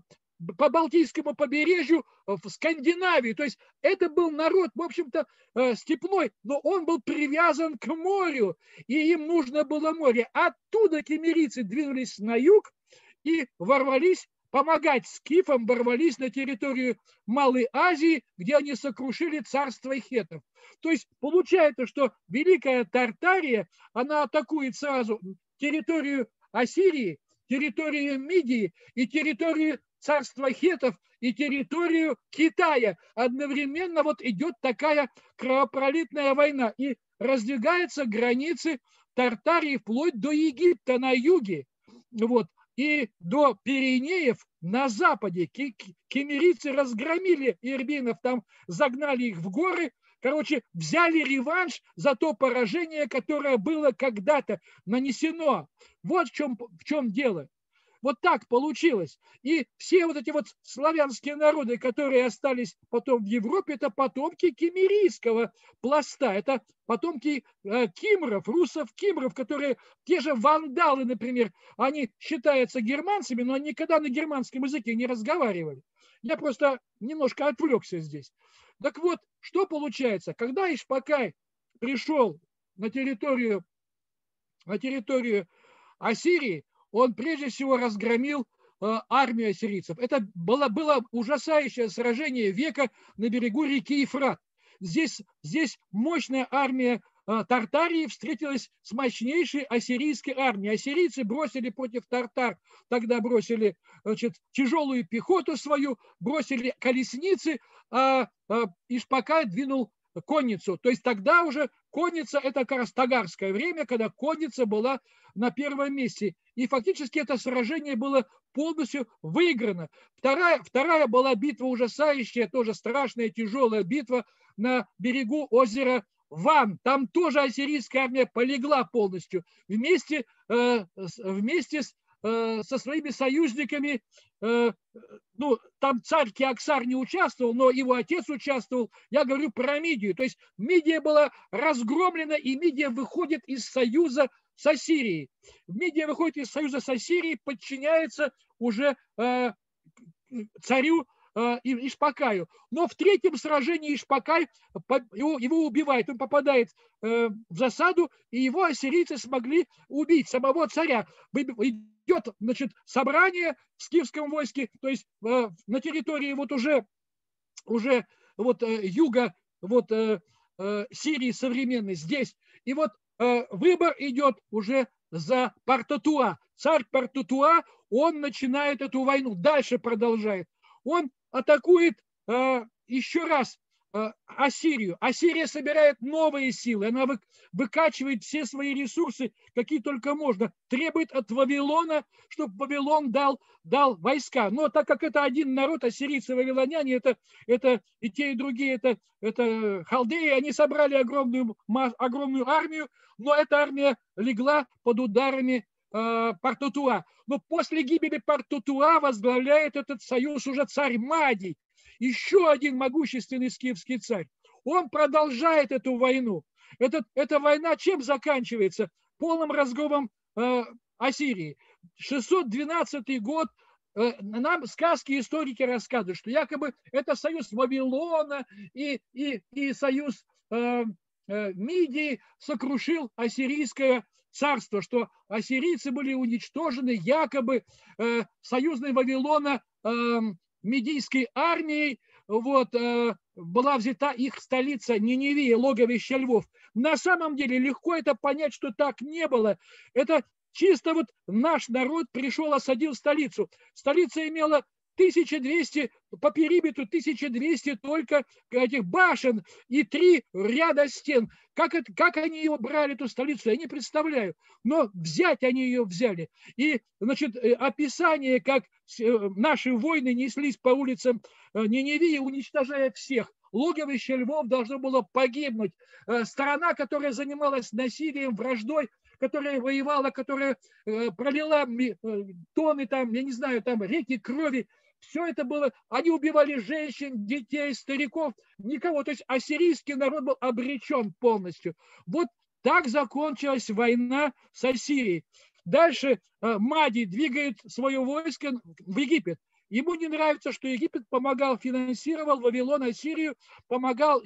по Балтийскому побережью в Скандинавию. То есть это был народ, в общем-то, степной, но он был привязан к морю, и им нужно было море. Оттуда киммерийцы двинулись на юг и ворвались, помогать скифам, ворвались на территорию Малой Азии, где они сокрушили царство хеттов. То есть получается, что Великая Тартария, она атакует сразу территорию Ассирии, территорию Мидии и территорию царства хеттов и территорию Китая. Одновременно вот идет такая кровопролитная война. И раздвигаются границы Тартарии вплоть до Египта на юге. Вот. И до Пиренеев на западе. Киммерийцы разгромили ирбинов, там загнали их в горы. Короче, взяли реванш за то поражение, которое было когда-то нанесено. Вот в чем, в чем дело. Вот так получилось. И все вот эти вот славянские народы, которые остались потом в Европе, это потомки киммерийского пласта. Это потомки э, кимров, русов-кимров, которые те же вандалы, например, они считаются германцами, но они никогда на германском языке не разговаривали. Я просто немножко отвлекся здесь. Так вот, что получается? Когда Ишпокай пришел на территорию, на территорию Ассирии, он прежде всего разгромил э, армию ассирийцев. Это было, было ужасающее сражение века на берегу реки Ефрат. Здесь, здесь мощная армия э, Тартарии встретилась с мощнейшей ассирийской армией. Ассирийцы бросили против тартар, тогда бросили, значит, тяжелую пехоту свою, бросили колесницы, а, а Ишпокай двинул конницу. То есть тогда уже конница, это как раз тагарское время, когда конница была на первом месте. И фактически это сражение было полностью выиграно. Вторая, вторая была битва ужасающая, тоже страшная, тяжелая битва на берегу озера Ван. Там тоже ассирийская армия полегла полностью. Вместе, э, вместе с со своими союзниками, ну, там царь Кеоксар не участвовал, но его отец участвовал, я говорю про Мидию. То есть Мидия была разгромлена, и Мидия выходит из союза с Ассирией. Мидия выходит из союза с Ассирией, подчиняется уже царю Ишпакаю. Но в третьем сражении Ишпакай, его, его убивает, он попадает в засаду, и его ассирийцы смогли убить самого царя. Идет, значит, собрание в скифском войске, то есть на территории вот уже, уже вот юга вот, Сирии современной здесь. И вот выбор идет уже за Партатуа. Царь Партатуа, он начинает эту войну, дальше продолжает. Он атакует э, еще раз э, Ассирию. Ассирия собирает новые силы, она вы, выкачивает все свои ресурсы, какие только можно, требует от Вавилона, чтобы Вавилон дал, дал войска. Но так как это один народ, ассирийцы, вавилоняне, это, это и те, и другие, это, это халдеи, они собрали огромную, огромную армию, но эта армия легла под ударами э, Партатуа. Но после гибели Партатуа возглавляет этот союз уже царь Мадий, еще один могущественный скифский царь. Он продолжает эту войну. Этот, эта война чем заканчивается? Полным разгромом э, Ассирии. шестьсот двенадцатый год. Э, нам сказки историки рассказывают, что якобы это союз Вавилона и, и, и союз э, э, Мидии сокрушил ассирийское царство, что ассирийцы были уничтожены якобы э, союзной Вавилона э, Медийской армией, вот, э, была взята их столица Ниневия, логовище львов. На самом деле легко это понять, что так не было. Это чисто вот наш народ пришел, осадил столицу. Столица имела тысяча двести, по периметру тысяча двести только этих башен и три ряда стен. Как, это, как они ее брали, эту столицу, я не представляю. Но взять они ее взяли. И, значит, описание, как наши воины неслись по улицам Ниневии, уничтожая всех. Логовище львов должно было погибнуть. Сторона, которая занималась насилием, враждой, которая воевала, которая пролила тонны, там, я не знаю, там реки крови, все это было, они убивали женщин, детей, стариков, никого. То есть ассирийский народ был обречен полностью. Вот так закончилась война с Ассирией. Дальше Мадий двигает свое войско в Египет. Ему не нравится, что Египет помогал, финансировал Вавилон, Ассирию, помогал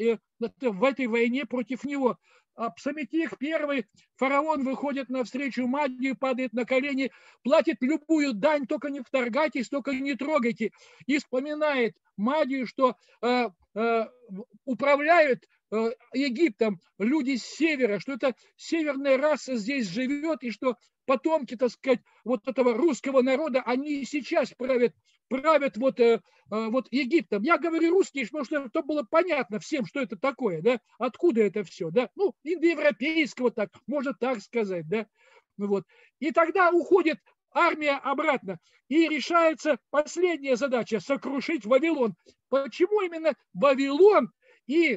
в этой войне против него. Псаметих первый, фараон выходит навстречу Мадию, падает на колени, платит любую дань, только не вторгайтесь, только не трогайте. И вспоминает Мадию, что э, э, управляют э, Египтом люди с севера, что это северная раса здесь живет, и что потомки, так сказать, вот этого русского народа, они и сейчас правят, правят вот, э, вот Египтом. Я говорю русский, потому что это было понятно всем, что это такое, да, откуда это все, да, ну, индоевропейского так, можно так сказать, да, ну вот. И тогда уходит армия обратно, и решается последняя задача – сокрушить Вавилон. Почему именно Вавилон и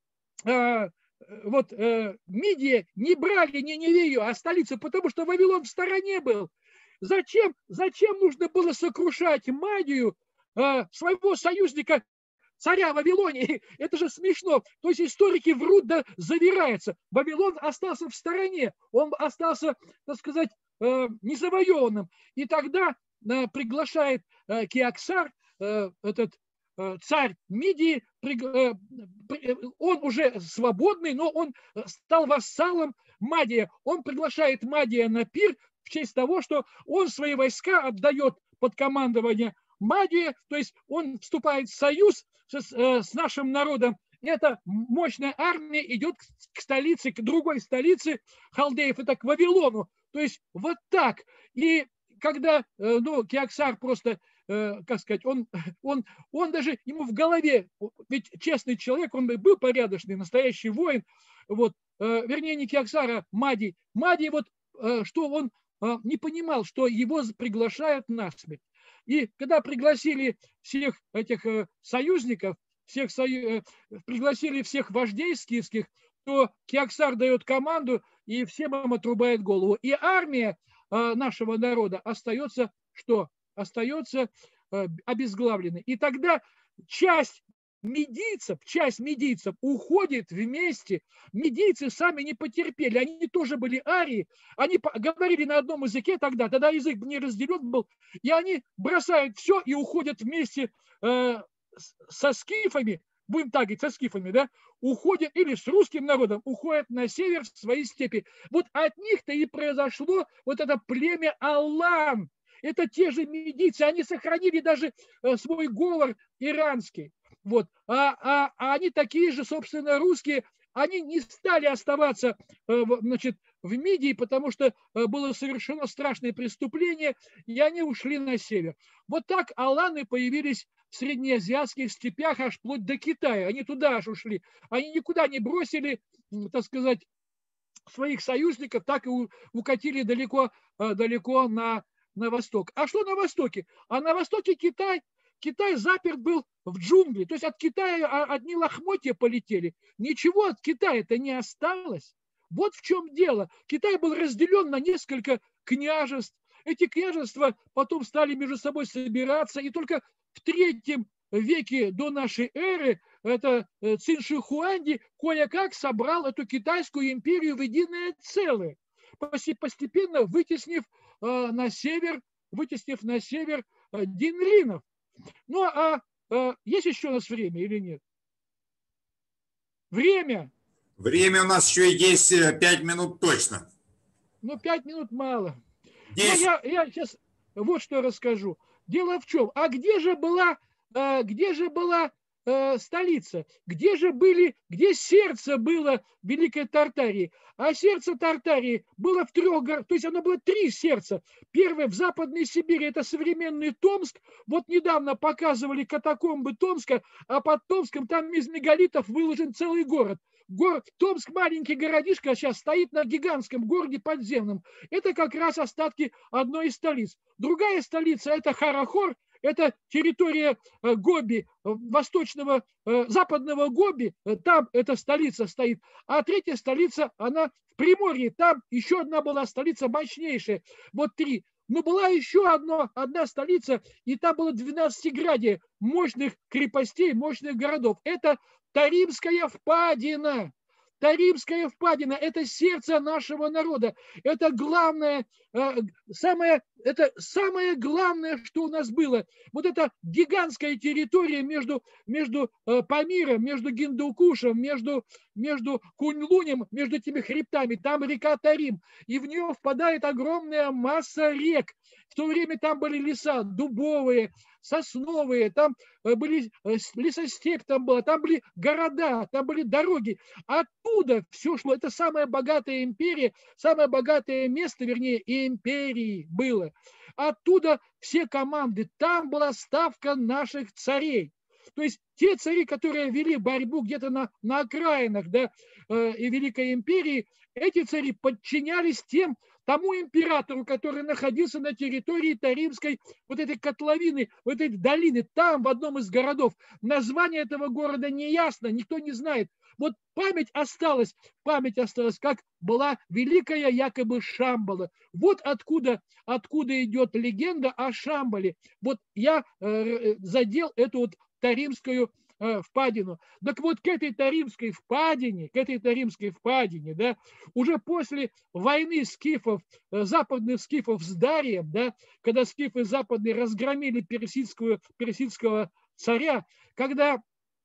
э, вот э, Мидия не брали Ниневию, а столицу, потому что Вавилон в стороне был. Зачем, зачем нужно было сокрушать Мадию, э, своего союзника, царя Вавилонии? Это же смешно. То есть историки врут, да завираются. Вавилон остался в стороне, он остался, так сказать, э, незавоеванным. И тогда э, приглашает э, Кеоксар, э, этот э, царь Мидии, при, э, при, он уже свободный, но он стал вассалом Мадия. Он приглашает Мадия на пир, в честь того, что он свои войска отдает под командование Мадия, то есть он вступает в союз с, с нашим народом. И эта мощная армия идет к столице, к другой столице халдеев, это к Вавилону. То есть вот так. И когда ну, Кеоксар просто, как сказать, он, он, он даже, ему в голове, ведь честный человек, он был порядочный, настоящий воин, вот, вернее, не Кеоксар, а Мадий. Мадий, вот, что он не понимал, что его приглашают насмерть. И когда пригласили всех этих союзников, всех сою... пригласили всех вождей скифских, то Кеоксар дает команду и всем им отрубает голову. И армия нашего народа остается что? Остается обезглавленной. И тогда часть медийцев, часть медийцев уходит вместе. Медийцы сами не потерпели, они тоже были арии, они говорили на одном языке тогда, тогда язык не разделен был, и они бросают все и уходят вместе э, со скифами, будем так говорить, со скифами, да, уходят, или с русским народом, уходят на север в свои степи. Вот от них-то и произошло вот это племя Алан. Это те же медийцы, они сохранили даже свой говор иранский. Вот. А, а, а они такие же, собственно, русские. Они не стали оставаться, значит, в Мидии, потому что было совершено страшное преступление, и они ушли на север. Вот так аланы появились в среднеазиатских степях аж вплоть до Китая. Они туда аж ушли. Они никуда не бросили, так сказать, своих союзников, так и укатили далеко, далеко на, на восток. А что на востоке? А на востоке Китай. Китай заперт был в джунгли. То есть от Китая одни лохмотья полетели. Ничего от Китая-то не осталось. Вот в чем дело. Китай был разделен на несколько княжеств. Эти княжества потом стали между собой собираться. И только в третьем веке до нашей эры это Цин Ши Хуанди кое-как собрал эту китайскую империю в единое целое. Постепенно вытеснив на север, вытеснив на север динлинов. Ну, а, а есть еще у нас время или нет? Время. Время у нас еще есть пять минут точно. Ну, пять минут мало. Ну, я, я сейчас вот что расскажу. Дело в чем? А где же была, а, где же была а, столица? Где же были, где сердце было Великой Тартарии? А сердце Тартарии было в трех городах, то есть оно было три сердца. Первое в Западной Сибири, это современный Томск. Вот недавно показывали катакомбы Томска, а под Томском там из мегалитов выложен целый город. Город Томск, маленький городишко, сейчас стоит на гигантском городе подземном. Это как раз остатки одной из столиц. Другая столица – это Харахор. Это территория Гоби, восточного, западного Гоби, там эта столица стоит. А третья столица, она в Приморье, там еще одна была столица мощнейшая. Вот три. Но была еще одна, одна столица, и там было двенадцатиградие мощных крепостей, мощных городов. Это Таримская впадина. Таримская впадина – это сердце нашего народа. Это главное, самое, это самое главное, что у нас было. Вот эта гигантская территория между, между Памиром, между Гиндукушем, между, между Кунь-Лунем, между этими хребтами. Там река Тарим. И в нее впадает огромная масса рек. В то время там были леса дубовые, сосновые, там были лесостепь, там была, там были города, там были дороги. Оттуда все шло. Это самая богатая империя, самое богатое место, вернее, империи было. Оттуда все команды. Там была ставка наших царей. То есть те цари, которые вели борьбу где-то на, на окраинах, да, э, и Великой империи, эти цари подчинялись тем, тому императору, который находился на территории Таримской вот этой котловины, вот этой долины, там в одном из городов. Название этого города не ясно, никто не знает. Вот память осталась, память осталась, как была великая якобы Шамбала. Вот откуда, откуда идет легенда о Шамбале. Вот я э, задел эту вот Таримскую э, впадину. Так вот к этой Таримской впадине, к этой Таримской впадине, да, уже после войны скифов, э, западных скифов с Дарием, да, когда скифы западные разгромили персидскую, персидского царя, когда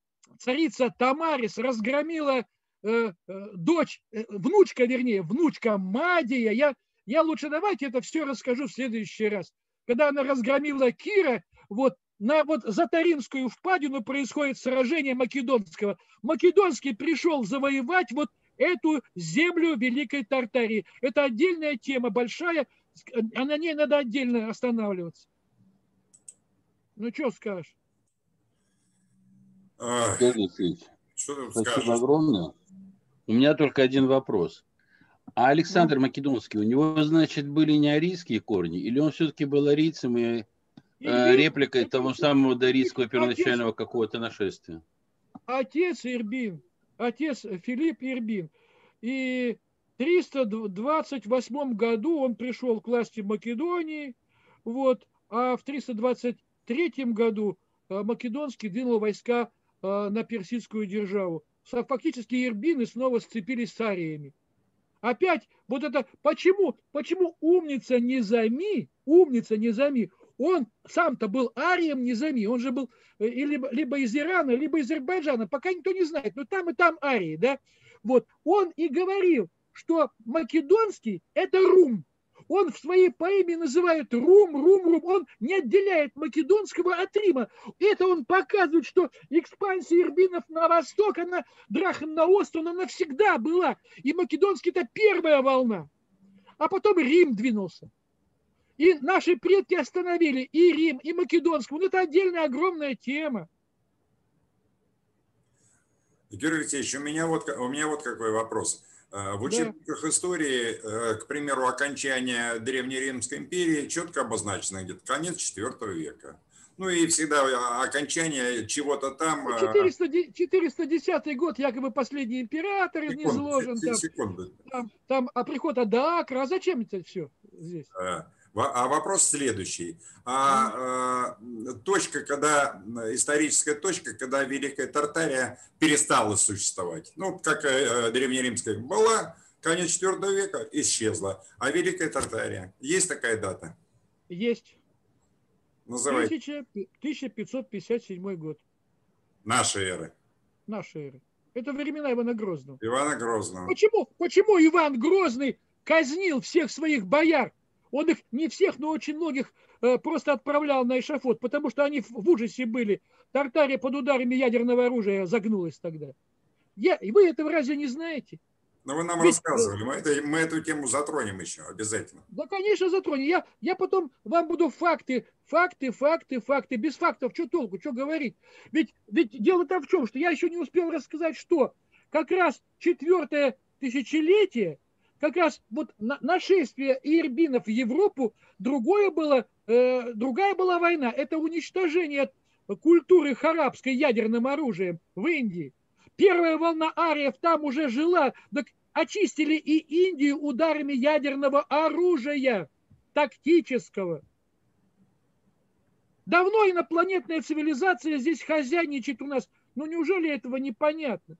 царица Тамарис разгромила э, э, дочь, э, внучка, вернее, внучка Мадия, я, я лучше давайте это все расскажу в следующий раз. Когда она разгромила Кира, вот, на вот за Таримскую впадину происходит сражение Македонского. Македонский пришел завоевать вот эту землю Великой Тартарии. Это отдельная тема, большая, а на ней надо отдельно останавливаться. Ну, что скажешь? Сергей Алексеевич, что спасибо скажешь? огромное. У меня только один вопрос. А Александр ну, Македонский, у него, значит, были не арийские корни, или он все-таки был арийцем и э, репликой того самого дарийского первоначального какого-то нашествия? Отец Ирбин, отец Филипп Ирбин. И в триста двадцать восьмом году он пришел к власти Македонии, вот, а в триста двадцать третьем году Македонский двинул войска на персидскую державу. Фактически ирбины снова сцепились с ариями. Опять вот это, почему, почему умница Низами, умница Низами Он сам-то был арием Низами, он же был либо, либо из Ирана, либо из Азербайджана, пока никто не знает, но там и там арии, да. Вот, он и говорил, что македонский – это рум. Он в своей поэме называет рум, рум, рум. Он не отделяет македонского от Рима. Это он показывает, что экспансия ирбинов на восток, она Драхн на остров, она навсегда была. И македонский – это первая волна. А потом Рим двинулся. И наши предки остановили и Рим, и македонского. Ну, это отдельная огромная тема. Георгий Алексеевич, у меня вот, у меня вот какой вопрос. В учебниках да. истории, к примеру, окончание Древнеримской империи четко обозначено где-то конец четвёртого века. Ну и всегда окончание чего-то там. четыреста, четыреста десятый год, якобы последний император секунду, изложен. Там, секунду. Там, там, а приход Адакра, а зачем это все здесь? А вопрос следующий. А, а, точка, когда, историческая точка, когда Великая Тартария перестала существовать. Ну, как э, Древнеримская была, конец четвёртого века исчезла. А Великая Тартария, есть такая дата? Есть. Называйте. тысяча пятьсот пятьдесят седьмой год. Нашей эры. Нашей эры. Это времена Ивана Грозного. Ивана Грозного. Почему, почему Иван Грозный казнил всех своих бояр? Он их не всех, но очень многих э, просто отправлял на эшафот, потому что они в, в ужасе были. Тартария под ударами ядерного оружия загнулась тогда. Я, и вы этого разве не знаете? Ну, вы нам Ведь, рассказывали, мы, это, мы эту тему затронем еще обязательно. Да, конечно, затронем. Я, я потом вам буду факты, факты, факты, факты. Без фактов что толку, что говорить? Ведь, ведь дело-то в чем, что я еще не успел рассказать, что как раз четвертое тысячелетие, как раз вот нашествие ирбинов в Европу, другое было, э, другая была война. Это уничтожение культуры харабской ядерным оружием в Индии. Первая волна ариев там уже жила, так очистили и Индию ударами ядерного оружия, тактического. Давно инопланетная цивилизация здесь хозяйничает у нас. Ну неужели этого непонятно?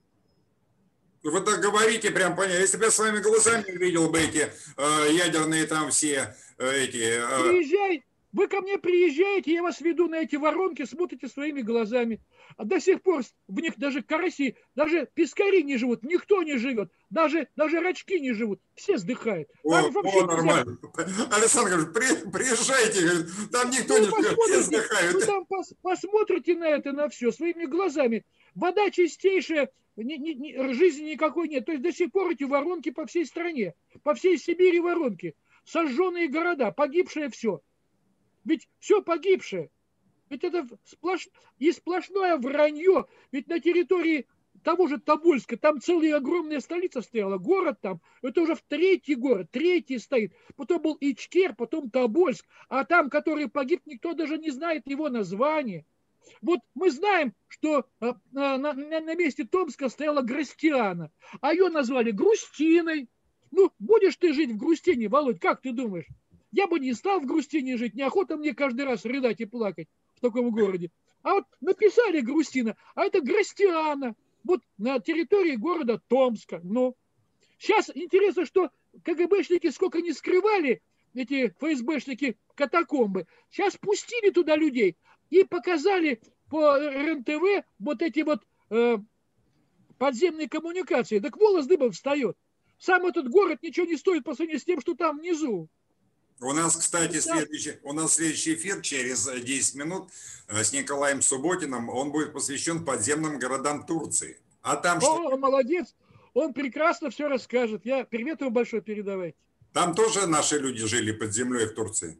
Вы так говорите, прям понятно. Если бы я своими глазами видел бы эти э, ядерные там все э, эти... Э... Приезжай, вы ко мне приезжаете, я вас веду на эти воронки, смотрите своими глазами. А до сих пор в них даже караси, даже пескари не живут, никто не живет, даже, даже рачки не живут, все сдыхают. О, о нормально. Александр говорит, при, приезжайте, там никто ну, не живет, все сдыхают. Вы там пос, посмотрите на это, на все, своими глазами. Вода чистейшая, ни, ни, ни, жизни никакой нет. То есть до сих пор эти воронки по всей стране, по всей Сибири воронки, сожженные города, погибшее все. Ведь все погибшее. Ведь это сплош... и сплошное вранье. Ведь на территории того же Тобольска, там целая огромная столица стояла, город там, это уже в третий город, третий стоит. Потом был Ичкер, потом Тобольск, а там, который погиб, никто даже не знает его название. Вот мы знаем, что на, на, на месте Томска стояла Гростиана, а ее назвали Грустиной. Ну, будешь ты жить в Грустине, Володь, как ты думаешь? Я бы не стал в Грустине жить, неохота мне каждый раз рыдать и плакать в таком городе. А вот написали Грустина, а это Гростиана, вот на территории города Томска. Ну, сейчас интересно, что КГБшники сколько не скрывали, эти ФСБшники, катакомбы, сейчас пустили туда людей и показали по РЕН-ТВ вот эти вот э, подземные коммуникации. Так волос дыбом встает. Сам этот город ничего не стоит по сравнению с тем, что там внизу. У нас, кстати, следующий, у нас следующий эфир через десять минут с Николаем Субботиным. Он будет посвящен подземным городам Турции. А там О, что? Молодец. Он прекрасно все расскажет. Я привет ему большой передавайте. Там тоже наши люди жили под землей в Турции?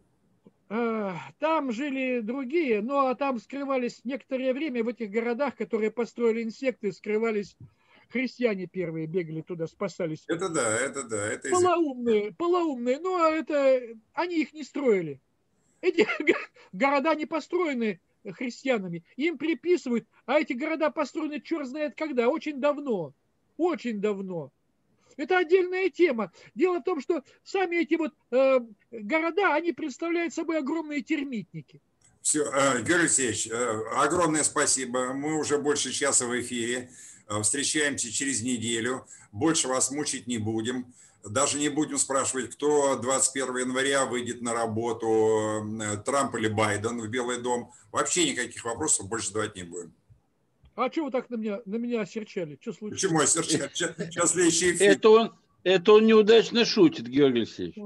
Там жили другие, но там скрывались некоторое время в этих городах, которые построили инсекты, скрывались христиане первые, бегали туда, спасались. Это да, это да. Это полоумные, полоумные, но это они их не строили. Эти города не построены христианами, им приписывают, а эти города построены черт знает когда, очень давно, очень давно. Это отдельная тема. Дело в том, что сами эти вот э, города, они представляют собой огромные термитники. Все, Георгий Алексеевич, огромное спасибо. Мы уже больше часа в эфире. Встречаемся через неделю. Больше вас мучить не будем. Даже не будем спрашивать, кто двадцать первого января выйдет на работу, Трамп или Байден в Белый дом. Вообще никаких вопросов больше задавать не будем. А что вы так на меня, на меня осерчали? Что случилось? Почему осерчали? Сейчас следующий эфир. Это он, это он неудачно шутит, Георгий Алексеевич.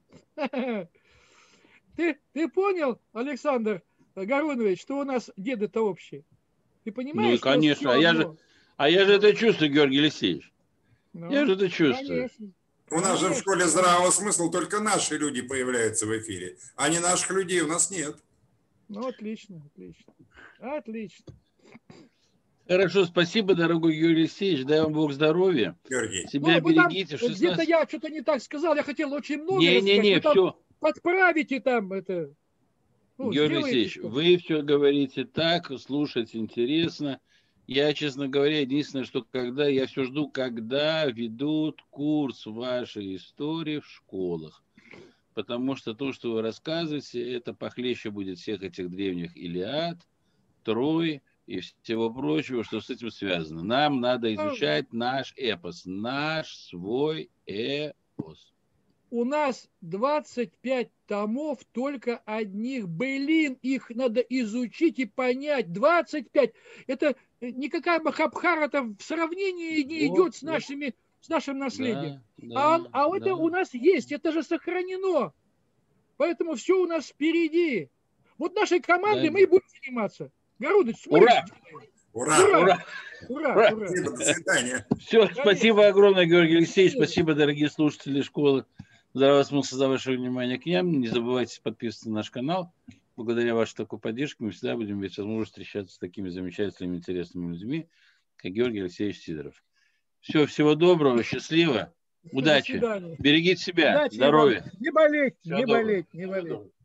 Ты, ты понял, Александр Гарунович, что у нас деды-то общие? Ты понимаешь? Ну и конечно, а я, же, а я же это чувствую, Георгий Алексеевич. Ну, я же это чувствую. Конечно. У нас же в школе здравого смысла только наши люди появляются в эфире, а не наших людей у нас нет. Ну, отлично, отлично. Отлично. Хорошо, спасибо, дорогой Георгий Алексеевич. Дай вам Бог здоровья. Георгий. Себя ну, берегите. шестнадцать... Где-то я что-то не так сказал. Я хотел очень много не, рассказать. Не, не, не, все. Подправите там это. Ну, Георгий Алексеевич, вы все говорите так, слушать интересно. Я, честно говоря, единственное, что когда я все жду, когда ведут курс вашей истории в школах. Потому что то, что вы рассказываете, это похлеще будет всех этих древних Илиад, Трой и всего прочего, что с этим связано. Нам надо изучать наш эпос, наш свой эпос. У нас двадцать пять томов только одних былин. Их надо изучить и понять. двадцать пять. Это никакая Махабхарата в сравнении не вот, идет с, нашими, с нашим наследием. Да, а да, а да. Это у нас есть. Это же сохранено. Поэтому все у нас впереди. Вот нашей командой да. мы и будем заниматься. Гаруныч, ура! Ура! Ура! Ура! Ура! Ура! Ура! Спасибо, до свидания. Все, конечно. Спасибо огромное, Георгий Алексеевич. Спасибо, дорогие слушатели школы здравого смысла, за ваше внимание к нам. Не забывайте подписываться на наш канал. Благодаря вашей такой поддержке мы всегда будем иметь возможность встречаться с такими замечательными, интересными людьми, как Георгий Алексеевич Сидоров. Все, всего доброго, счастливо, удачи. Берегите себя, удачи, здоровья. Не болеть, всего не доброго. болеть, не болеть.